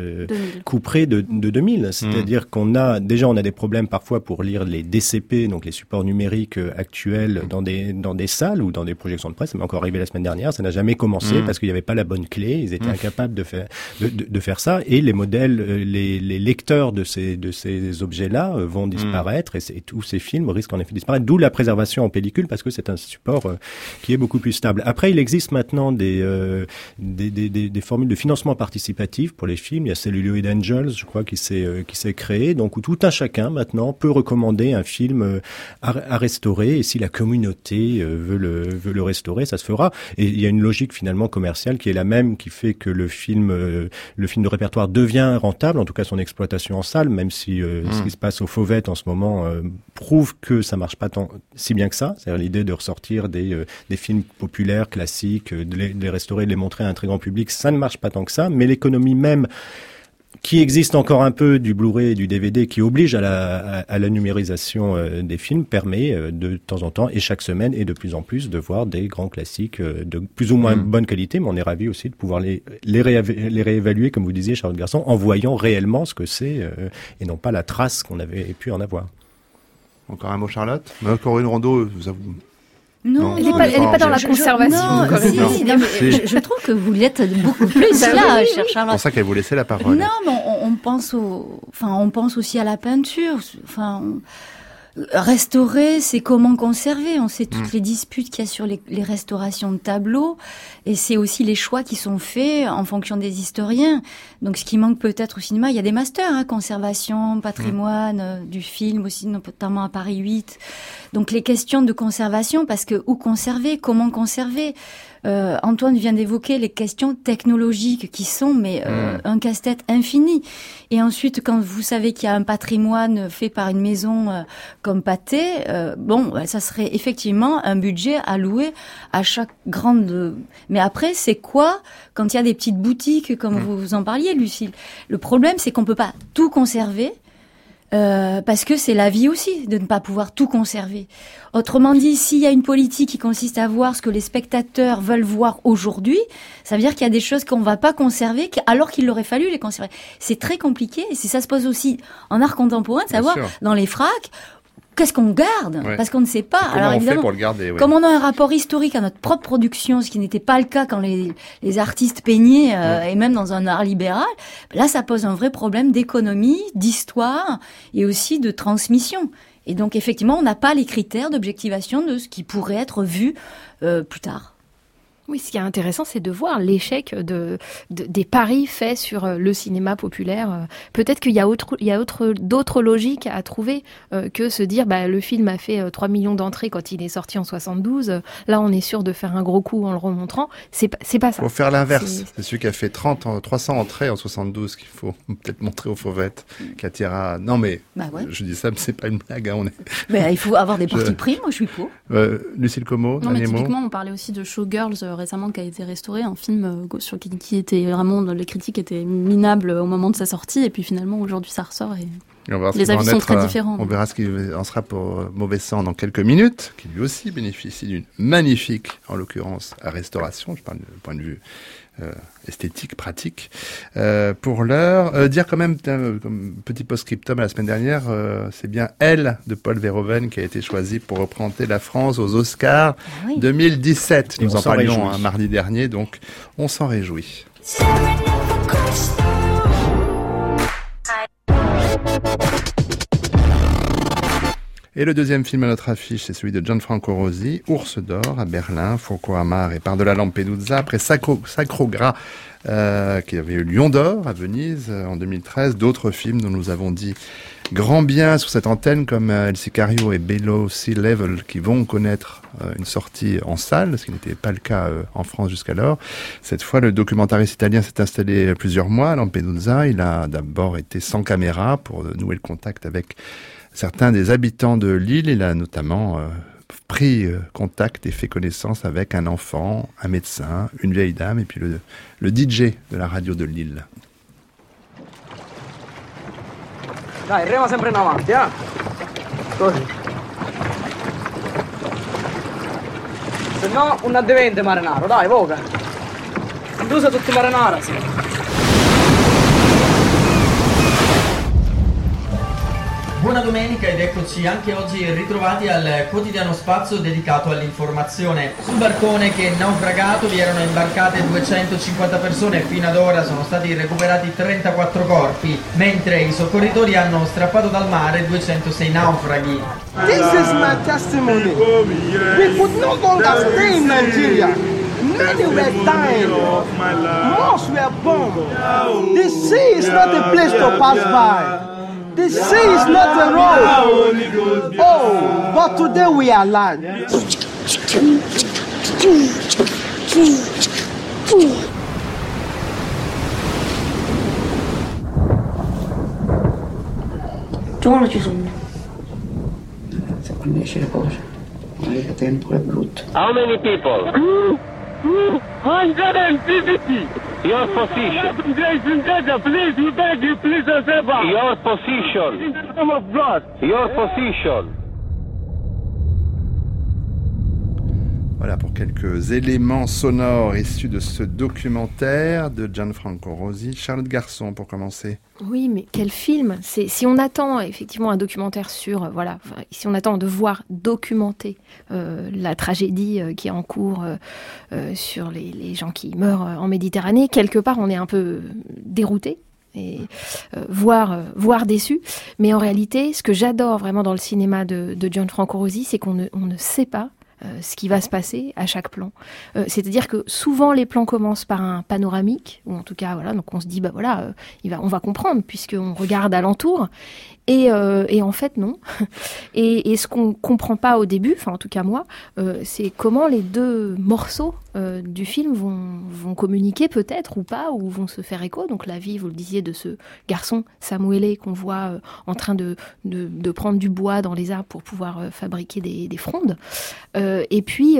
couperée de 2000. C'est-à-dire qu'on a des problèmes parfois pour lire les DCP, donc les supports numériques actuels dans des salles ou dans des projections de presse. Ça m'est encore arrivé la semaine dernière. Ça n'a jamais commencé parce qu'il n'y avait pas la bonne clé. Ils étaient incapables de faire ça. Et les modèles, les lecteurs de ces objets-là vont disparaître et tous ces films risquent en effet de disparaître. D'où la préservation en pellicule, parce que c'est un support qui est beaucoup plus stable. Après, il existe maintenant des formules de financement financement participatif pour les films. Il y a Celluloid Angels, je crois, qui s'est créé, donc où tout un chacun maintenant peut recommander un film à restaurer, et si la communauté veut le restaurer, ça se fera. Et il y a une logique finalement commerciale qui est la même, qui fait que le film de répertoire devient rentable, en tout cas son exploitation en salle, même si ce qui se passe aux Fauvettes en ce moment prouve que ça marche pas si bien que ça. C'est-à-dire l'idée de ressortir des films populaires, classiques, de les restaurer, de les montrer à un très grand public, ça ne marche pas tant que ça, mais l'économie même qui existe encore un peu du Blu-ray et du DVD, qui oblige à la numérisation des films, permet de temps en temps et chaque semaine et de plus en plus de voir des grands classiques de plus ou moins bonne qualité, mais on est ravis aussi de pouvoir les réévaluer, comme vous disiez, Charlotte Garçon, en voyant réellement ce que c'est et non pas la trace qu'on avait pu en avoir. Encore un mot, Charlotte? Corinne Rondeau, vous avouez. Non, elle n'est pas dans la conservation. Je trouve que vous l'êtes beaucoup plus là, cher Charlotte. C'est pour ça qu'elle vous laissait la parole. Non, mais on pense aussi à la peinture. Restaurer, c'est comment conserver. On sait toutes les disputes qu'il y a sur les restaurations de tableaux, et c'est aussi les choix qui sont faits en fonction des historiens. Donc, ce qui manque peut-être au cinéma, il y a des masters, conservation, patrimoine, du film aussi, notamment à Paris 8. Donc, les questions de conservation, parce que où conserver, comment conserver. Antoine vient d'évoquer les questions technologiques qui sont un casse-tête infini. Et ensuite, quand vous savez qu'il y a un patrimoine fait par une maison comme Pathé, ça serait effectivement un budget alloué à chaque grande... Mais après, c'est quoi quand il y a des petites boutiques, comme vous en parliez, Lucille? Le problème, c'est qu'on peut pas tout conserver. Parce que c'est la vie aussi de ne pas pouvoir tout conserver. Autrement dit, s'il y a une politique qui consiste à voir ce que les spectateurs veulent voir aujourd'hui, ça veut dire qu'il y a des choses qu'on va pas conserver alors qu'il aurait fallu les conserver. C'est très compliqué, et ça se pose aussi en art contemporain de savoir dans les fracs qu'est-ce qu'on garde, parce qu'on ne sait pas. Comment on fait pour le garder, comme on a un rapport historique à notre propre production, ce qui n'était pas le cas quand les artistes peignaient, et même dans un art libéral, là, ça pose un vrai problème d'économie, d'histoire, et aussi de transmission. Et donc, effectivement, on n'a pas les critères d'objectivation de ce qui pourrait être vu plus tard. Oui, ce qui est intéressant, c'est de voir l'échec des paris faits sur le cinéma populaire. Peut-être qu'il y a d'autres logiques à trouver que se dire, le film a fait 3 millions d'entrées quand il est sorti en 72. Là, on est sûr de faire un gros coup en le remontrant. C'est pas ça. Il faut faire l'inverse. C'est celui qui a fait 300 entrées en 72 qu'il faut peut-être montrer aux Fauvettes, qui attirera... Non, mais je dis ça, mais c'est pas une blague. Il faut avoir des parties pris, moi je suis pour. Lucille Como, non, mais typiquement, on parlait aussi de Showgirls récemment, qui a été restauré, un film sur qui était vraiment, les critiques étaient minables au moment de sa sortie, et puis finalement aujourd'hui ça ressort et les avis sont très différents. On verra ce qu'il en sera pour Mauvais Sang dans quelques minutes, qui lui aussi bénéficie d'une magnifique, en l'occurrence, restauration. Je parle du point de vue esthétique, pratique. Pour l'heure, dire quand même, comme petit post-scriptum la semaine dernière, c'est bien Elle de Paul Verhoeven qui a été choisi pour représenter la France aux Oscars 2017. Nous en parlions mardi dernier, donc on s'en réjouit. Et le deuxième film à notre affiche, c'est celui de Gianfranco Rosi, Ours d'or à Berlin, Foucault Amar et Par-delà Lampedusa, après Sacro Gras, qui avait eu Lion d'or à Venise en 2013, d'autres films dont nous avons dit grand bien sur cette antenne, comme El Sicario et Below Sea Level, qui vont connaître une sortie en salle, ce qui n'était pas le cas en France jusqu'alors. Cette fois, le documentariste italien s'est installé plusieurs mois à Lampedusa. Il a d'abord été sans caméra pour nouer le contact avec certains des habitants de l'île. Il a notamment pris contact et fait connaissance avec un enfant, un médecin, une vieille dame et puis le DJ de la radio de l'île. Dai, rema sempre in avanti, Così. Se no, un addevente marinaro, dai, voga. Indusa tutti marinara, sì. Buona domenica ed eccoci anche oggi ritrovati al quotidiano spazio dedicato all'informazione. Sul barcone che è naufragato vi erano imbarcate 250 persone e fino ad ora sono stati recuperati 34 corpi, mentre i soccorritori hanno strappato dal mare 206 naufraghi. This is my testimony. We could no longer stay in Nigeria. Many were dying. Most were bombed. The sea is not a place to pass by. The sea is not a road. Oh, but today we are land. Giorno ci sono. Se conosci le cose, non è che tempo è brutto. How many people? 150. Your position. Please, we beg you, please, your position. In the name of God. Your position. Voilà pour quelques éléments sonores issus de ce documentaire de Gianfranco Rosi. Charlotte Garçon, pour commencer. Oui, mais quel film! Si on attend effectivement un documentaire sur, si on attend de voir documenter la tragédie qui est en cours sur les gens qui meurent en Méditerranée, quelque part on est un peu dérouté. Et voire déçu. Mais en réalité, ce que j'adore vraiment dans le cinéma de Gianfranco Rosi, c'est qu'on ne sait pas ce qui va se passer à chaque plan. C'est-à-dire que souvent les plans commencent par un panoramique, ou en tout cas, donc on se dit, on va comprendre, puisqu'on regarde alentour. Et en fait, non. Et ce qu'on comprend pas au début, enfin en tout cas moi, c'est comment les deux morceaux du film vont communiquer peut-être ou pas, ou vont se faire écho. Donc la vie, vous le disiez, de ce garçon Samuele qu'on voit en train de prendre du bois dans les arbres pour pouvoir fabriquer des frondes. Et puis,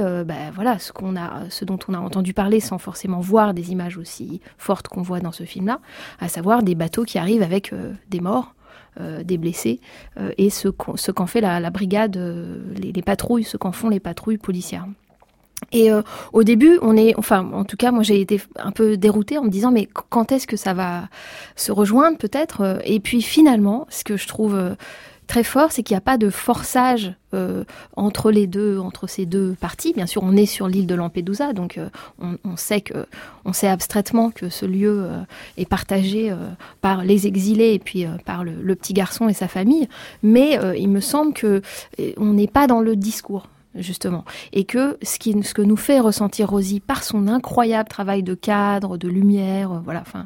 ce dont on a entendu parler sans forcément voir des images aussi fortes qu'on voit dans ce film-là, à savoir des bateaux qui arrivent avec des morts, des blessés, et ce qu'en fait la brigade, les patrouilles, ce qu'en font les patrouilles policières. Et au début, en tout cas, moi j'ai été un peu déroutée en me disant, mais quand est-ce que ça va se rejoindre peut-être? Et puis finalement, ce que je trouve très fort, c'est qu'il n'y a pas de forçage entre ces deux parties. Bien sûr, on est sur l'île de Lampedusa, donc on sait abstraitement que ce lieu est partagé par les exilés et puis par le petit garçon et sa famille. Mais il me semble que on n'est pas dans le discours, justement, et que ce que nous fait ressentir Rosi par son incroyable travail de cadre, de lumière,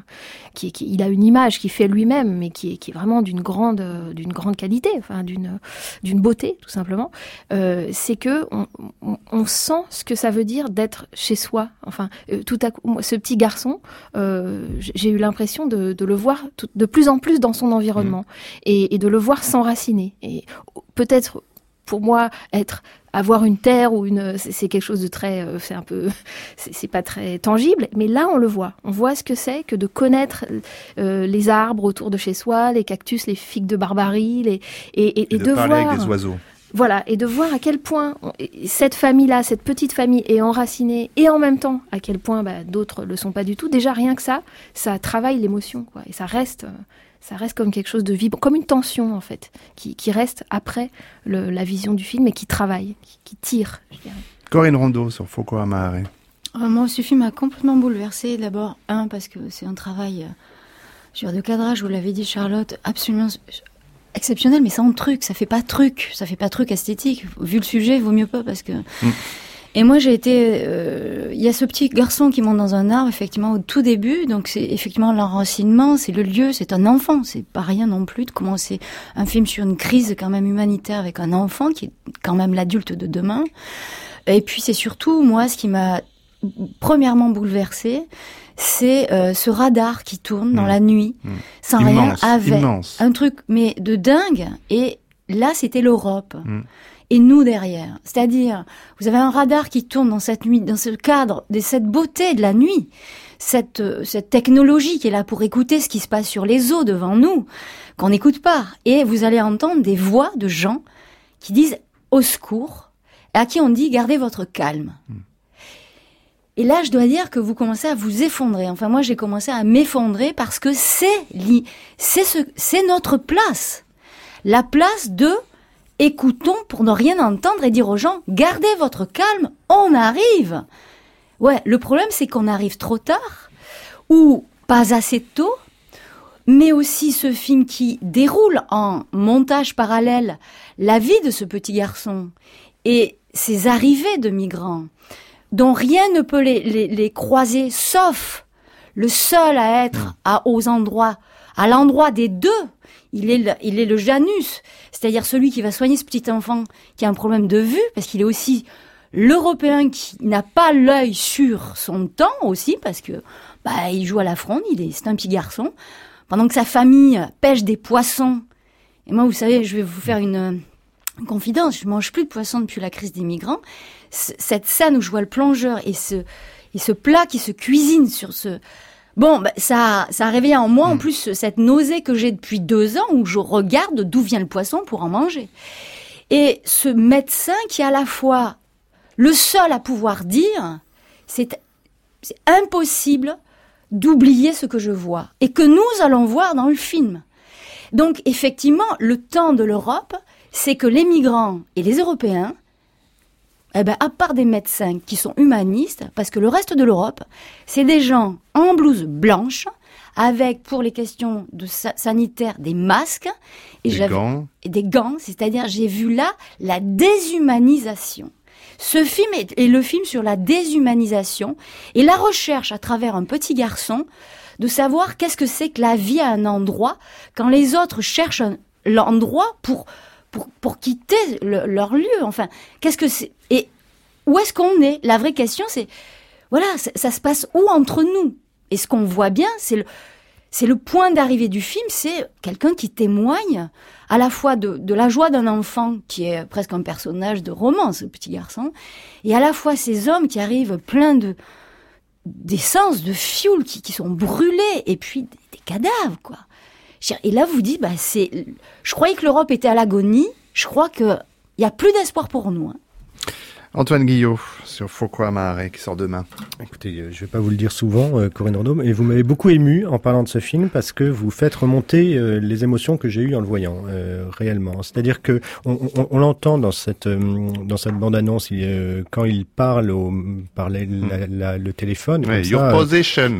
il a une image qu'il fait lui-même, mais qui est vraiment d'une grande qualité, d'une beauté tout simplement. C'est que on sent ce que ça veut dire d'être chez soi. Tout à coup, ce petit garçon, j'ai eu l'impression de le voir de plus en plus dans son environnement et de le voir s'enraciner. Et peut-être pour moi avoir une terre c'est quelque chose de très, c'est pas très tangible, mais là on le voit. On voit ce que c'est que de connaître les arbres autour de chez soi, les cactus, les figues de Barbarie, et de parler voir avec des oiseaux. Voilà, et de voir à quel point cette famille-là, cette petite famille est enracinée, et en même temps à quel point d'autres le sont pas du tout. Déjà rien que ça travaille l'émotion, quoi, et ça reste comme quelque chose de vibrant, comme une tension en fait, qui reste après la vision du film et qui travaille, qui tire, je dirais. Corinne Rondeau sur Fuoco a Mare. Moi, ce film m'a complètement bouleversée. D'abord, parce que c'est un travail de cadrage, vous l'avez dit Charlotte, absolument exceptionnel, mais sans truc, ça fait pas truc esthétique. Vu le sujet, il vaut mieux pas, parce que... Et moi, j'ai été... Il y a ce petit garçon qui monte dans un arbre, effectivement, au tout début. Donc, c'est effectivement l'enracinement, c'est le lieu, c'est un enfant. C'est pas rien non plus de commencer un film sur une crise quand même humanitaire avec un enfant, qui est quand même l'adulte de demain. Et puis, c'est surtout, moi, ce qui m'a premièrement bouleversée, c'est ce radar qui tourne dans la nuit, sans rien, avec un truc, mais de dingue. Et là, c'était l'Europe. Et nous derrière. C'est-à-dire, vous avez un radar qui tourne dans cette nuit, dans ce cadre de cette beauté de la nuit, cette technologie qui est là pour écouter ce qui se passe sur les eaux devant nous, qu'on n'écoute pas. Et vous allez entendre des voix de gens qui disent au secours, et à qui on dit gardez votre calme. Et là, je dois dire que vous commencez à vous effondrer. Enfin, moi, j'ai commencé à m'effondrer parce que c'est notre place. La place de écoutons pour ne rien entendre et dire aux gens, gardez votre calme, on arrive. Ouais, le problème c'est qu'on arrive trop tard, ou pas assez tôt, mais aussi ce film qui déroule en montage parallèle la vie de ce petit garçon et ses arrivées de migrants. dont rien ne peut les croiser, sauf le seul à être à l'endroit des deux. Il est le Janus, c'est-à-dire celui qui va soigner ce petit enfant qui a un problème de vue, parce qu'il est aussi l'Européen qui n'a pas l'œil sur son temps aussi, parce que il joue à la fronde, c'est un petit garçon, pendant que sa famille pêche des poissons. Et moi, vous savez, je vais vous faire une confidence, je mange plus de poissons depuis la crise des migrants. Cette scène où je vois le plongeur et ce plat qui se cuisine sur ce... ça a réveillé en moi en plus cette nausée que j'ai depuis 2 ans où je regarde d'où vient le poisson pour en manger. Et ce médecin qui est à la fois le seul à pouvoir dire c'est impossible d'oublier ce que je vois et que nous allons voir dans le film. Donc effectivement, le temps de l'Europe, c'est que les migrants et les Européens, à part des médecins qui sont humanistes, parce que le reste de l'Europe, c'est des gens en blouse blanche, avec, pour les questions sanitaires, des masques. Et des gants, c'est-à-dire, j'ai vu là la déshumanisation. Ce film est le film sur la déshumanisation et la recherche à travers un petit garçon de savoir qu'est-ce que c'est que la vie à un endroit quand les autres cherchent l'endroit pour quitter leur lieu. Enfin, qu'est-ce que c'est? Et où est-ce qu'on est? La vraie question, c'est, ça se passe où entre nous? Et ce qu'on voit bien, c'est le point d'arrivée du film, c'est quelqu'un qui témoigne à la fois de la joie d'un enfant qui est presque un personnage de roman, ce petit garçon, et à la fois ces hommes qui arrivent pleins d'essence, de fioul, qui sont brûlés, et puis des cadavres, quoi. Et là, vous dites, je croyais que l'Europe était à l'agonie, je crois qu'il n'y a plus d'espoir pour nous. Antoine Guillot, sur Fuoco Amare, qui sort demain. Écoutez, je ne vais pas vous le dire souvent, Corinne Renaud, et vous m'avez beaucoup ému en parlant de ce film parce que vous faites remonter les émotions que j'ai eues en le voyant, réellement. C'est-à-dire que on l'entend dans cette bande-annonce, quand il parle par le téléphone. Ouais, your position.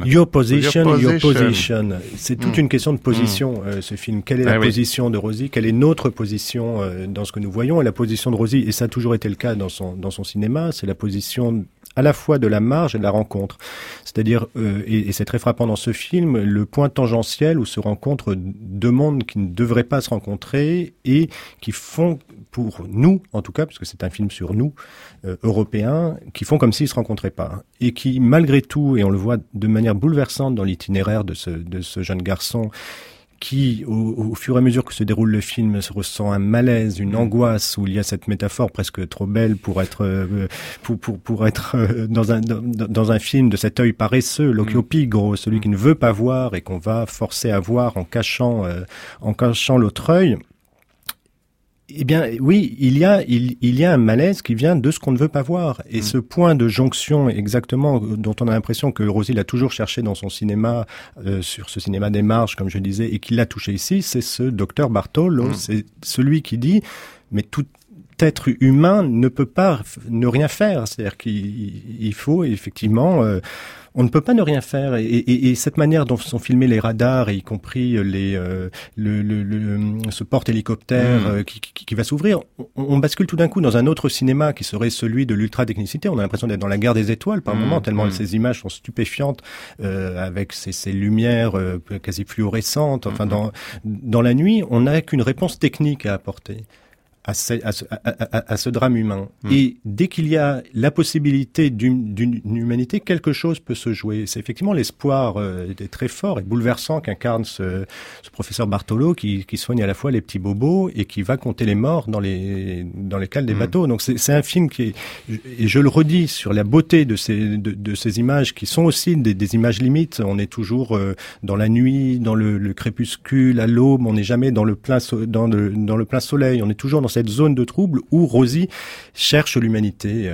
C'est toute une question de position, ce film. Quelle est la position de Rosie? Quelle est notre position dans ce que nous voyons? Et la position de Rosie, et ça a toujours été le cas dans son cinéma, c'est la position à la fois de la marge et de la rencontre. C'est-à-dire, et c'est très frappant dans ce film, le point tangentiel où se rencontrent deux mondes qui ne devraient pas se rencontrer et qui font, pour nous, en tout cas, parce que c'est un film sur nous, Européens, qui font comme s'ils se rencontraient pas. Et qui, malgré tout, et on le voit de manière bouleversante dans l'itinéraire de ce jeune garçon, qui, au fur et à mesure que se déroule le film, se ressent un malaise, une angoisse, où il y a cette métaphore presque trop belle pour être dans un film de cet œil paresseux, l'occhio pigro, celui qui ne veut pas voir et qu'on va forcer à voir en cachant l'autre œil. Eh bien, oui, il y a un malaise qui vient de ce qu'on ne veut pas voir. Et ce point de jonction, exactement, dont on a l'impression que Rosie l'a toujours cherché dans son cinéma, sur ce cinéma des marges, comme je disais, et qu'il l'a touché ici, c'est ce docteur Bartolo. C'est celui qui dit, mais tout être humain ne peut pas ne rien faire. C'est-à-dire qu'il faut, effectivement, on ne peut pas ne rien faire. Et cette manière dont sont filmés les radars, y compris ce porte-hélicoptère qui va s'ouvrir, on bascule tout d'un coup dans un autre cinéma qui serait celui de l'ultra-technicité. On a l'impression d'être dans la guerre des étoiles par moment, tellement ces images sont stupéfiantes, avec ces lumières quasi fluorescentes. Enfin, dans la nuit, on n'a qu'une réponse technique à apporter à ce drame humain. Et dès qu'il y a la possibilité d'une humanité, quelque chose peut se jouer. C'est effectivement l'espoir très fort et bouleversant qu'incarne ce professeur Bartolo qui soigne à la fois les petits bobos et qui va compter les morts dans les cales des bateaux. Donc c'est un film qui est, et je le redis, sur la beauté de ces images qui sont aussi des images limites. On est toujours dans la nuit, dans le crépuscule, à l'aube. On n'est jamais dans le plein soleil. On est toujours dans cette zone de trouble où Rosie cherche l'humanité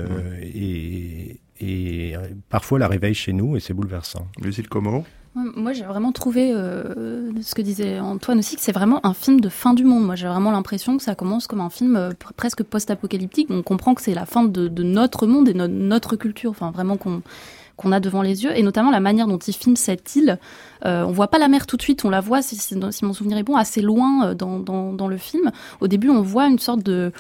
et parfois la réveille chez nous, et c'est bouleversant. Lucille Como. Moi, j'ai vraiment trouvé ce que disait Antoine aussi, que c'est vraiment un film de fin du monde. Moi, j'ai vraiment l'impression que ça commence comme un film presque post-apocalyptique. On comprend que c'est la fin de notre monde et notre culture, enfin vraiment qu'on a devant les yeux, et notamment la manière dont il filme cette île. On voit pas la mer tout de suite, on la voit, si mon souvenir est bon, assez loin dans le film. Au début, on voit une sorte de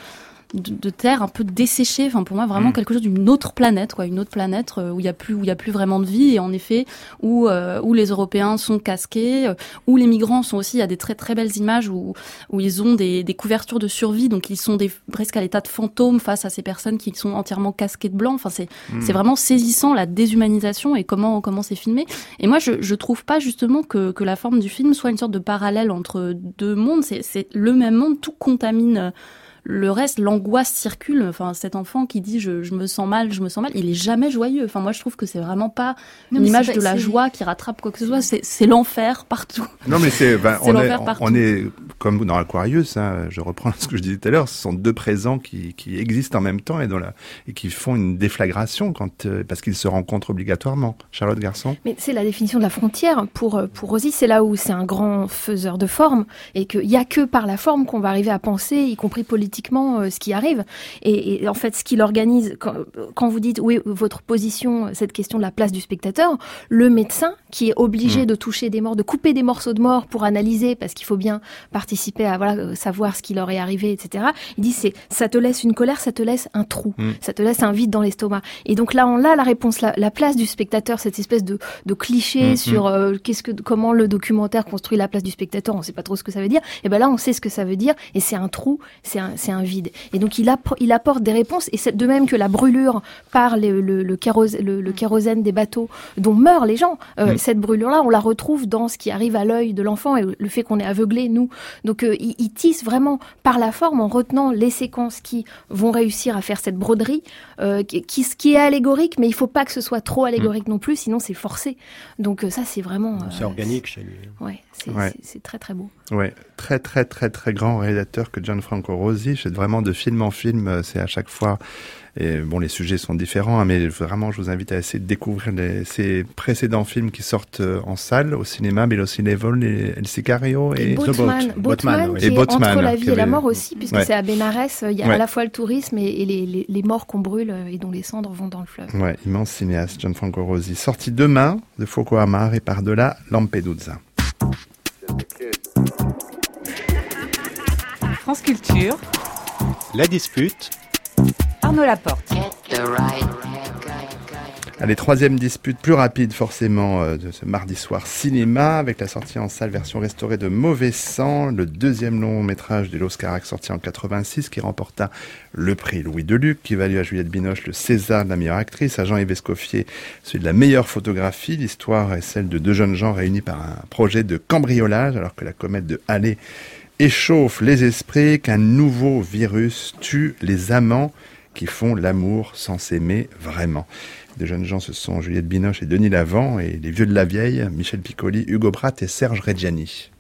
de terre un peu desséchée. Enfin, pour moi, vraiment quelque chose d'une autre planète, quoi, une autre planète où il y a plus vraiment de vie, et en effet où les Européens sont casqués, où les migrants sont aussi. Il y a des très très belles images où ils ont des couvertures de survie, donc ils sont presque à l'état de fantômes face à ces personnes qui sont entièrement casquées de blanc. Enfin, c'est vraiment saisissant, la déshumanisation et comment c'est filmé. Et moi, je trouve pas justement que la forme du film soit une sorte de parallèle entre deux mondes. C'est le même monde, tout contamine le reste, l'angoisse circule. Enfin, cet enfant qui dit je me sens mal, il est jamais joyeux. Enfin, moi, je trouve que c'est vraiment pas une image de la joie qui rattrape quoi que ce soit. C'est l'enfer partout. Non, mais l'enfer partout. On est comme dans Aquarius, hein, je reprends ce que je disais tout à l'heure, ce sont deux présents qui existent en même temps et qui font une déflagration parce qu'ils se rencontrent obligatoirement. Charlotte Garçon. Mais c'est la définition de la frontière pour Rosy, c'est là où c'est un grand faiseur de forme et qu'il y a que par la forme qu'on va arriver à penser, y compris politiquement, ce qui arrive. Et en fait, ce qu'il organise, quand vous dites, oui, votre position, cette question de la place du spectateur, le médecin qui est obligé de toucher des morts, de couper des morceaux de morts pour analyser, parce qu'il faut bien participer à savoir ce qui leur est arrivé, etc. Il dit, ça te laisse une colère, ça te laisse un trou, ça te laisse un vide dans l'estomac. Et donc là, on a la réponse, la place du spectateur, cette espèce de cliché sur comment le documentaire construit la place du spectateur, on sait pas trop ce que ça veut dire. Et ben là, on sait ce que ça veut dire, et c'est un trou, c'est un vide. Et donc il apporte des réponses, et c'est de même que la brûlure par le kérosène des bateaux dont meurent les gens. Cette brûlure-là, on la retrouve dans ce qui arrive à l'œil de l'enfant et le fait qu'on est aveuglé, nous. Donc il tisse vraiment par la forme en retenant les séquences qui vont réussir à faire cette broderie qui est allégorique, mais il faut pas que ce soit trop allégorique non plus, sinon c'est forcé. Donc ça, c'est vraiment... c'est organique chez lui. Ouais, c'est très très beau. Ouais, très très très très grand réalisateur que Gianfranco Rosi. C'est vraiment de film en film, c'est à chaque fois... Et bon, les sujets sont différents, hein, mais vraiment, je vous invite à essayer de découvrir ses précédents films qui sortent en salle, au cinéma, Below Level, El Sicario et Boatman, qui est entre la vie et la mort aussi, puisque c'est à Benares, il y a à la fois le tourisme et les morts qu'on brûle et dont les cendres vont dans le fleuve. Ouais, immense cinéaste, Gianfranco Rosi. Sorti demain de Foucault Amar et par-delà Lampedusa. France Culture. La dispute. Arnaud Laporte. Allez, troisième dispute, plus rapide forcément de ce mardi soir cinéma, avec la sortie en salle version restaurée de Mauvais Sang, le deuxième long métrage de l'Oscarac sorti en 86, qui remporta le prix Louis Deluc, qui valut à Juliette Binoche le César de la meilleure actrice, à Jean-Yves Escoffier celui de la meilleure photographie. L'histoire est celle de deux jeunes gens réunis par un projet de cambriolage, alors que la comète de Halley échauffe les esprits, qu'un nouveau virus tue les amants qui font l'amour sans s'aimer vraiment. Les jeunes gens, ce sont Juliette Binoche et Denis Lavant, et les vieux de la vieille, Michel Piccoli, Hugo Pratt et Serge Reggiani.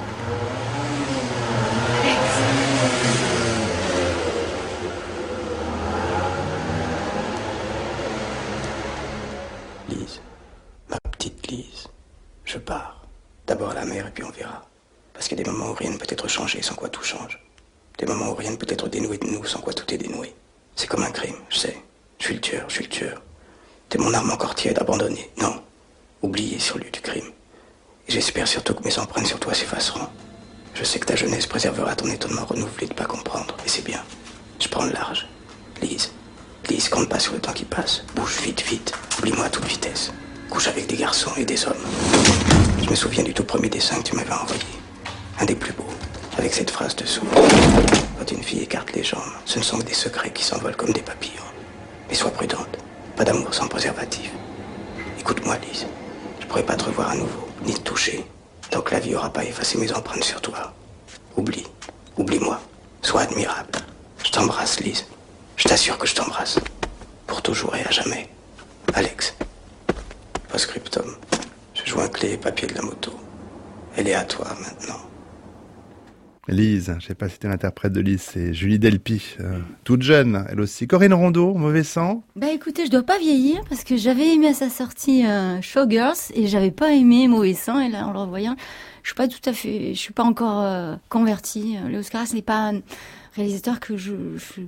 Lise, ma petite Lise, je pars. D'abord à la mer et puis on verra. Parce qu'il y a des moments où rien ne peut être changé sans quoi tout change. Des moments où rien ne peut être dénoué de nous sans quoi tout est dénoué. C'est comme un crime, je sais. Je suis le tueur. T'es mon arme encore tiède, abandonnée. Non, oubliée sur le lieu du crime. Et j'espère surtout que mes empreintes sur toi s'effaceront. Je sais que ta jeunesse préservera ton étonnement renouvelé de pas comprendre. Et c'est bien. Je prends le large. Lise, compte pas sur le temps qui passe. Bouge vite. Oublie-moi à toute vitesse. Couche avec des garçons et des hommes. Je me souviens du tout premier dessin que tu m'avais envoyé. Un des plus beaux. Avec cette phrase dessous. Quand une fille écarte les jambes, ce ne sont que des secrets qui s'envolent comme des papillons. Mais sois prudente. Pas d'amour sans préservatif. Écoute-moi, Lise. Je pourrais pas te revoir à nouveau, ni te toucher, tant que la vie aura pas effacé mes empreintes sur toi. Oublie-moi. Sois admirable. Je t'embrasse, Lise. Je t'assure que je t'embrasse. Pour toujours et à jamais. Alex. Post-scriptum. Je joins clé et papier de la moto. Elle est à toi maintenant. Lise, je ne sais pas si c'était l'interprète de Lise, c'est Julie Delpy, toute jeune, elle aussi. Corinne Rondeau, Mauvais Sang. Bah écoutez, je dois pas vieillir parce que j'avais aimé à sa sortie Showgirls et j'avais pas aimé Mauvais Sang, et là en le revoyant, je suis pas encore convertie. Léos Carax n'est pas un réalisateur que je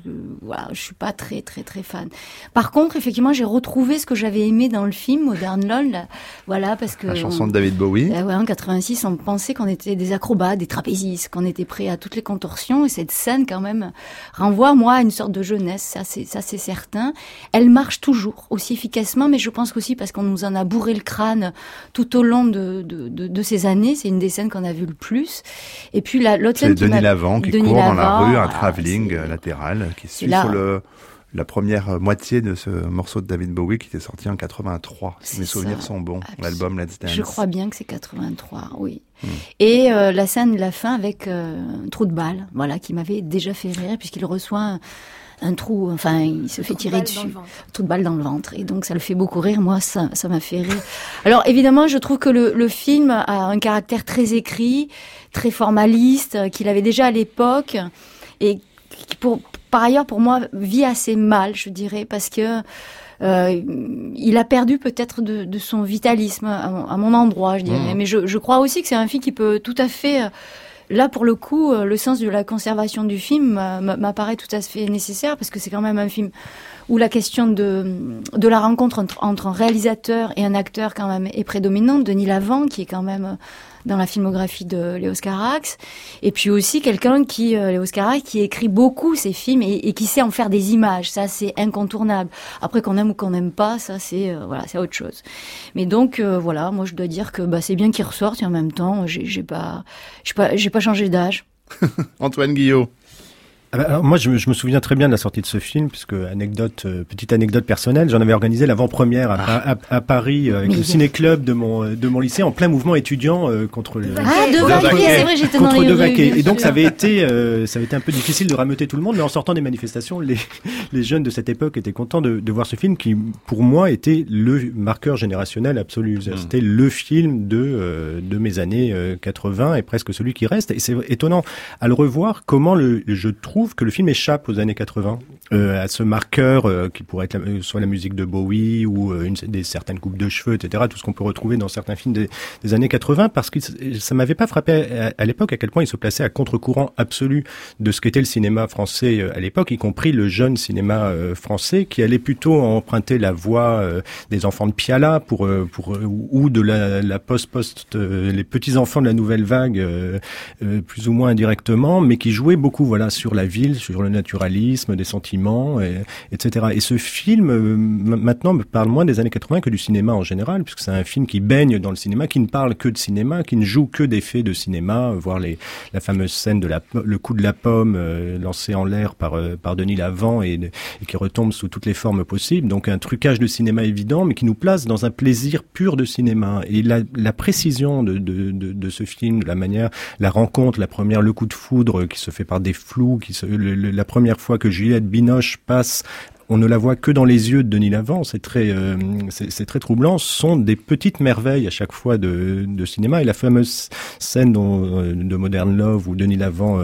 suis pas très fan. Par contre, effectivement, j'ai retrouvé ce que j'avais aimé dans le film Modern Love, voilà, parce que la chanson de David Bowie. En 86, on pensait qu'on était des acrobates, des trapézistes, qu'on était prêts à toutes les contorsions, et cette scène quand même renvoie moi à une sorte de jeunesse, ça c'est certain. Elle marche toujours aussi efficacement, mais je pense qu'aussi parce qu'on nous en a bourré le crâne tout au long de ces années. C'est une des scènes qu'on a vu le plus. Et puis l'autre scène, c'est Denis Lavant qui court dans la rue, travelling latéral qui suit sur la première moitié de ce morceau de David Bowie qui était sorti en 83. Si mes souvenirs sont bons, l'album Let's Dance. Je crois bien que c'est 83, oui. Et la scène de la fin avec un trou de balle, voilà, qui m'avait déjà fait rire puisqu'il reçoit un trou, enfin, il se fait tirer dessus, trou de balle dans le ventre. Et donc, ça le fait beaucoup rire. Moi, ça m'a fait rire. Alors, évidemment, je trouve que le film a un caractère très écrit, très formaliste, qu'il avait déjà à l'époque. Et qui, par ailleurs, pour moi, vit assez mal, je dirais, parce que il a perdu peut-être de son vitalisme à mon endroit, je dirais. Mais je crois aussi que c'est un film qui peut tout à fait... Là, pour le coup, le sens de la conservation du film m'apparaît tout à fait nécessaire, parce que c'est quand même un film où la question de la rencontre entre un réalisateur et un acteur quand même est prédominante. Denis Lavant, qui est quand même dans la filmographie de Léos Carax, et puis aussi quelqu'un Léos Carax, qui écrit beaucoup ses films et qui sait en faire des images. Ça, c'est incontournable. Après, qu'on aime ou qu'on n'aime pas, ça, c'est autre chose. Mais donc, voilà, moi, je dois dire que c'est bien qu'il ressorte, et en même temps, j'ai pas changé d'âge. Antoine Guillot. Alors moi, je me souviens très bien de la sortie de ce film, puisque petite anecdote personnelle, j'en avais organisé l'avant-première à Paris avec le ciné-club de mon lycée en plein mouvement étudiant contre De Vaquet, c'est vrai, j'étais dans les rues. Et donc ça avait été un peu difficile de rameuter tout le monde, mais en sortant des manifestations, les jeunes de cette époque étaient contents de voir ce film qui, pour moi, était le marqueur générationnel absolu. C'était le film de mes années 80 et presque celui qui reste. Et c'est étonnant à le revoir comment je trouve que le film échappe aux années 80, à ce marqueur qui pourrait être soit la musique de Bowie ou certaines coupes de cheveux, etc., tout ce qu'on peut retrouver dans certains films des années 80, parce que ça m'avait pas frappé à l'époque à quel point il se plaçait à contre-courant absolu de ce qu'était le cinéma français à l'époque, y compris le jeune cinéma français qui allait plutôt emprunter la voix des enfants de Piala ou de la post les petits enfants de la nouvelle vague, plus ou moins indirectement, mais qui jouait beaucoup sur la ville, sur le naturalisme, des sentiments, etc. Et ce film, maintenant, me parle moins des années 80 que du cinéma en général, puisque c'est un film qui baigne dans le cinéma, qui ne parle que de cinéma, qui ne joue que d'effets de cinéma, voir la fameuse scène de le coup de la pomme lancé en l'air par Denis Lavant et qui retombe sous toutes les formes possibles. Donc un trucage de cinéma évident, mais qui nous place dans un plaisir pur de cinéma. Et la précision de ce film, de la manière, la rencontre, la première, le coup de foudre qui se fait par des flous, la première fois que Juliette Binoche passe, on ne la voit que dans les yeux de Denis Lavant, c'est très troublant. Ce sont des petites merveilles à chaque fois de cinéma. Et la fameuse scène de Modern Love où Denis Lavant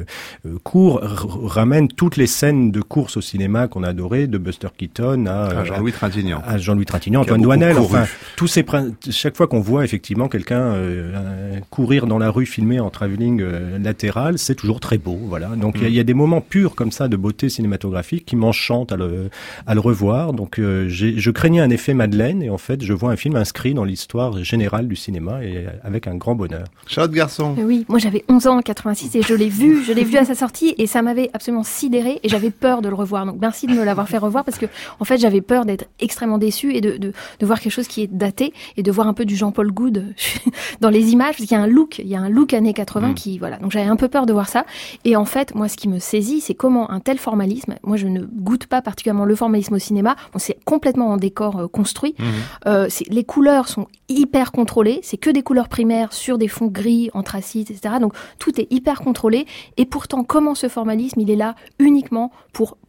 court ramène toutes les scènes de course au cinéma qu'on a adorées, de Buster Keaton à Jean-Louis Trintignant, Antoine Douanel. Enfin, chaque fois qu'on voit effectivement quelqu'un courir dans la rue filmé en travelling latéral, c'est toujours très beau. Voilà. Donc il y a des moments purs comme ça de beauté cinématographique qui m'enchantent à le revoir. Donc je craignais un effet Madeleine et en fait je vois un film inscrit dans l'histoire générale du cinéma et avec un grand bonheur. Charlotte Garçon. Oui, moi j'avais 11 ans en 86 et je l'ai vu à sa sortie et ça m'avait absolument sidéré et j'avais peur de le revoir. Donc merci de me l'avoir fait revoir parce que en fait j'avais peur d'être extrêmement déçue et de voir quelque chose qui est daté et de voir un peu du Jean-Paul Goude dans les images parce qu'il y a un look années 80 qui voilà. Donc j'avais un peu peur de voir ça et en fait moi ce qui me saisit c'est comment un tel formalisme, moi je ne goûte pas particulièrement le formalisme au cinéma. Bon, c'est complètement en décor construit. Les couleurs sont hyper contrôlées. C'est que des couleurs primaires sur des fonds gris, anthracites, etc. Donc tout est hyper contrôlé. Et pourtant, comment ce formalisme, il est là uniquement pour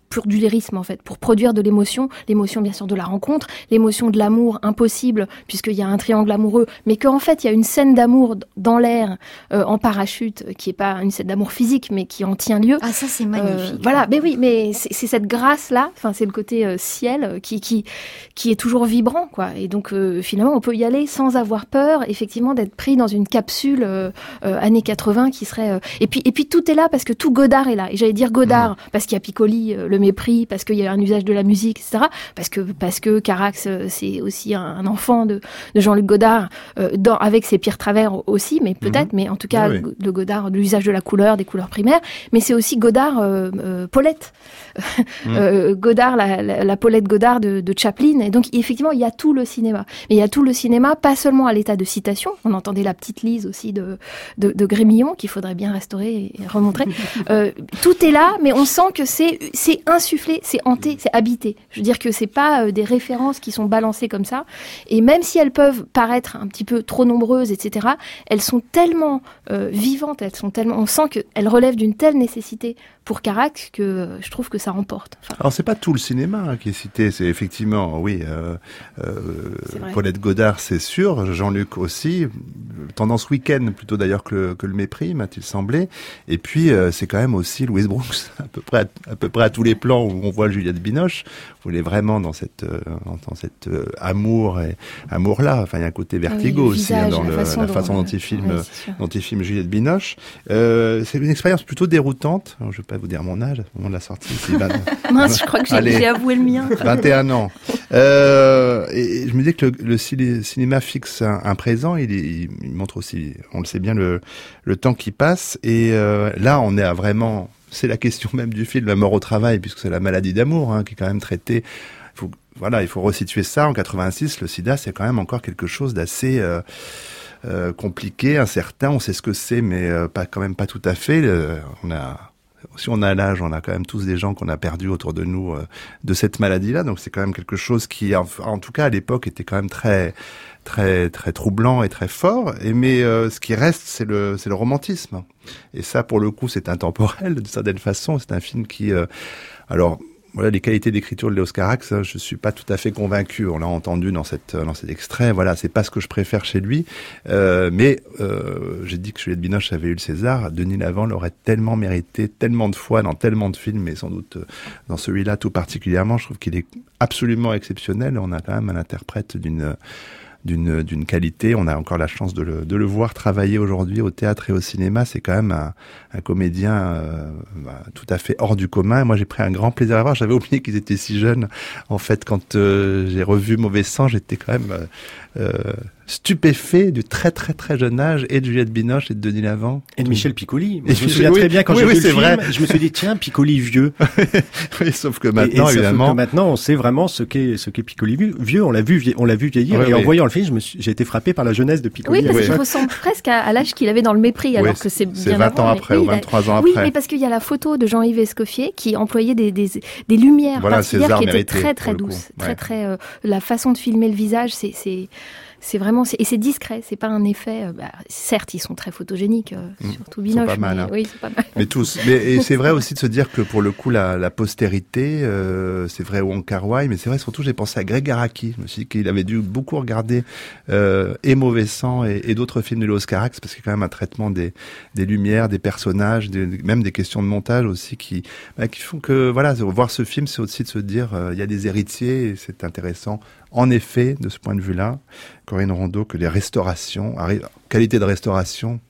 pur du lyrisme en fait, pour produire de l'émotion bien sûr de la rencontre, l'émotion de l'amour impossible puisqu'il y a un triangle amoureux, mais qu'en fait il y a une scène d'amour dans l'air en parachute qui est pas une scène d'amour physique mais qui en tient lieu. Ah ça c'est magnifique. Voilà, mais oui, mais c'est cette grâce là, enfin c'est le côté ciel qui est toujours vibrant quoi, et donc finalement on peut y aller sans avoir peur effectivement d'être pris dans une capsule années 80 qui serait et puis tout est là parce que tout Godard est là, et j'allais dire Godard parce qu'il y a Piccoli, le mépris, parce qu'il y a un usage de la musique, etc. Parce que Carax c'est aussi un enfant de Jean-Luc Godard avec ses pires travers aussi, mais peut-être, mais en tout cas le Godard, l'usage de la couleur, des couleurs primaires, mais c'est aussi Godard Paulette, Godard la Paulette Godard de Chaplin, et donc effectivement il y a tout le cinéma, mais il y a tout le cinéma pas seulement à l'état de citation, on entendait la petite Lise aussi de Grémillon qu'il faudrait bien restaurer et remontrer. Tout est là, mais on sent que c'est insufflé, c'est hanté, c'est habité. Je veux dire que c'est pas des références qui sont balancées comme ça, et même si elles peuvent paraître un petit peu trop nombreuses, etc., elles sont tellement vivantes, on sent qu'elles relèvent d'une telle nécessité pour Carax que je trouve que ça remporte. Enfin, alors c'est pas tout le cinéma qui est cité, c'est effectivement, Paulette Godard c'est sûr, Jean-Luc aussi, tendance week-end plutôt d'ailleurs que le mépris, m'a-t-il semblé, et puis c'est quand même aussi Louise Brooks, à peu près à tous les plans où on voit Juliette Binoche, vous l'êtes vraiment dans cette amour-là, enfin il y a un côté vertigo aussi visage, dans la façon dont il filme Juliette Binoche. C'est une expérience plutôt déroutante, alors, je vais pas vous dire mon âge, au moment de la sortie, c'est mince, je crois que j'ai avoué le mien. 21 ans. Et je me disais que le cinéma fixe un présent, il montre aussi, on le sait bien, le temps qui passe. Et là, on est à vraiment, c'est la question même du film, la mort au travail, puisque c'est la maladie d'amour qui est quand même traitée. Il faut resituer ça. En 86, le sida, c'est quand même encore quelque chose d'assez compliqué, incertain. On sait ce que c'est, mais quand même pas tout à fait. Si on a l'âge, on a quand même tous des gens qu'on a perdus autour de nous de cette maladie-là. Donc c'est quand même quelque chose qui, en tout cas à l'époque, était quand même très très très troublant et très fort. Mais ce qui reste, c'est le romantisme. Et ça, pour le coup, c'est intemporel d'une certaine façon. C'est un film qui, voilà, les qualités d'écriture de Léos Carax, je suis pas tout à fait convaincu. On l'a entendu dans cet extrait. Voilà, c'est pas ce que je préfère chez lui. Mais j'ai dit que Juliette Binoche avait eu le César. Denis Lavant l'aurait tellement mérité, tellement de fois dans tellement de films, mais sans doute dans celui-là tout particulièrement. Je trouve qu'il est absolument exceptionnel. On a quand même un interprète d'une qualité. On a encore la chance de le voir travailler aujourd'hui au théâtre et au cinéma. C'est quand même un comédien tout à fait hors du commun. Moi, j'ai pris un grand plaisir à voir. J'avais oublié qu'ils étaient si jeunes. En fait, quand j'ai revu Mauvais sang, j'étais quand même stupéfait du très très très jeune âge et de Juliette Binoche et de Denis Lavant. Et de Michel Piccoli. Je me souviens très bien quand j'ai vu le film, je me suis dit tiens, Piccoli vieux. Oui, sauf que maintenant, évidemment. Sauf que maintenant, on sait vraiment ce qu'est Piccoli vieux. On l'a vu vieillir, et en voyant le film, j'ai été frappé par la jeunesse de Piccoli. Oui, parce qu'il ressemble presque à l'âge qu'il avait dans Le Mépris, alors que c'est bien 20 ans après, ou 23 ans après. Oui, mais parce qu'il y a la photo de Jean-Yves Escoffier qui employait des lumières particulières qui étaient très très douces, très la façon de filmer le visage, c'est vraiment, et c'est discret, c'est pas un effet. Certes, ils sont très photogéniques, surtout Binoche. C'est pas mal, oui, c'est pas mal. Mais tous. Et c'est vrai aussi de se dire que pour le coup, la postérité, c'est vrai Wong Kar-wai, mais c'est vrai surtout, j'ai pensé à Greg Araki. Je me suis dit qu'il avait dû beaucoup regarder et Mauvais sang et d'autres films de Léos Carax, parce qu'il y a quand même un traitement des lumières, des personnages, même des questions de montage aussi qui font que voilà, voir ce film, c'est aussi de se dire il y a des héritiers et c'est intéressant. En effet, de ce point de vue-là, Corinne Rondeau, que les restaurations arrivent, qualité de restauration,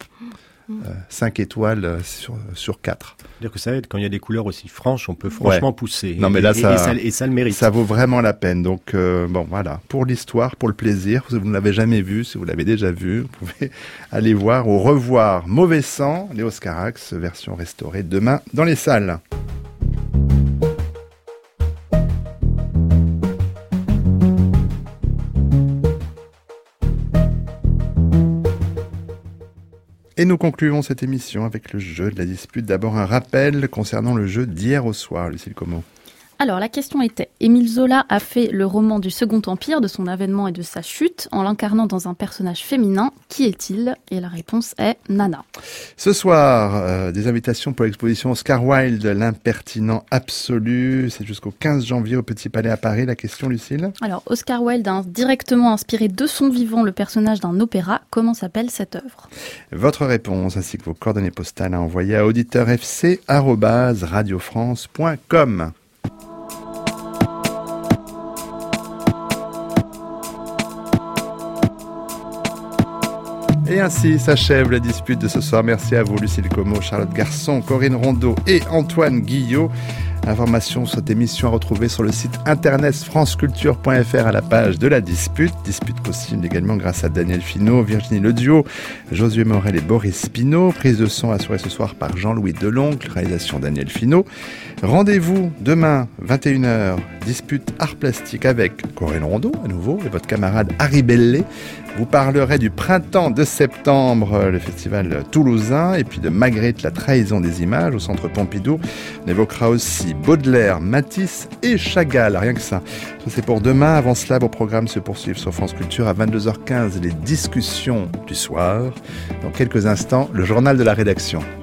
5 étoiles sur 4. C'est-à-dire que ça aide, quand il y a des couleurs aussi franches, on peut franchement pousser. Non, mais là, ça le mérite. Ça vaut vraiment la peine. Donc, bon, voilà. Pour l'histoire, pour le plaisir, si vous ne l'avez jamais vu, si vous l'avez déjà vu, vous pouvez aller voir ou revoir Mauvais sang, Léos Carax, version restaurée demain dans les salles. Et nous concluons cette émission avec le jeu de la dispute. D'abord un rappel concernant le jeu d'hier au soir, Lucille Como. Alors, la question était, Émile Zola a fait le roman du Second Empire, de son avènement et de sa chute, en l'incarnant dans un personnage féminin. Qui est-il? Et la réponse est Nana. Ce soir, des invitations pour l'exposition Oscar Wilde, l'impertinent absolu. C'est jusqu'au 15 janvier au Petit Palais à Paris. La question, Lucille? Alors, Oscar Wilde a directement inspiré de son vivant le personnage d'un opéra. Comment s'appelle cette œuvre? Votre réponse ainsi que vos coordonnées postales à envoyer à auditeur@radiofrance.com. Et ainsi s'achève la dispute de ce soir. Merci à vous, Lucille Como, Charlotte Garçon, Corinne Rondeau et Antoine Guillot. Information sur cette émission à retrouver sur le site internet franceculture.fr à la page de la dispute. Dispute possible également grâce à Daniel Finot, Virginie Leduo, Josué Morel et Boris Pinault. Prise de son assurée ce soir par Jean-Louis Deloncle, réalisation Daniel Finot. Rendez-vous demain, 21h, dispute art plastique avec Corinne Rondeau à nouveau et votre camarade Harry Bellet. Vous parlerez du printemps de septembre, le festival toulousain, et puis de Magritte, la trahison des images au centre Pompidou. On évoquera aussi Baudelaire, Matisse et Chagall, rien que ça. Ça c'est pour demain. Avant cela, vos programmes se poursuivent sur France Culture à 22h15, les discussions du soir. Dans quelques instants, le journal de la rédaction.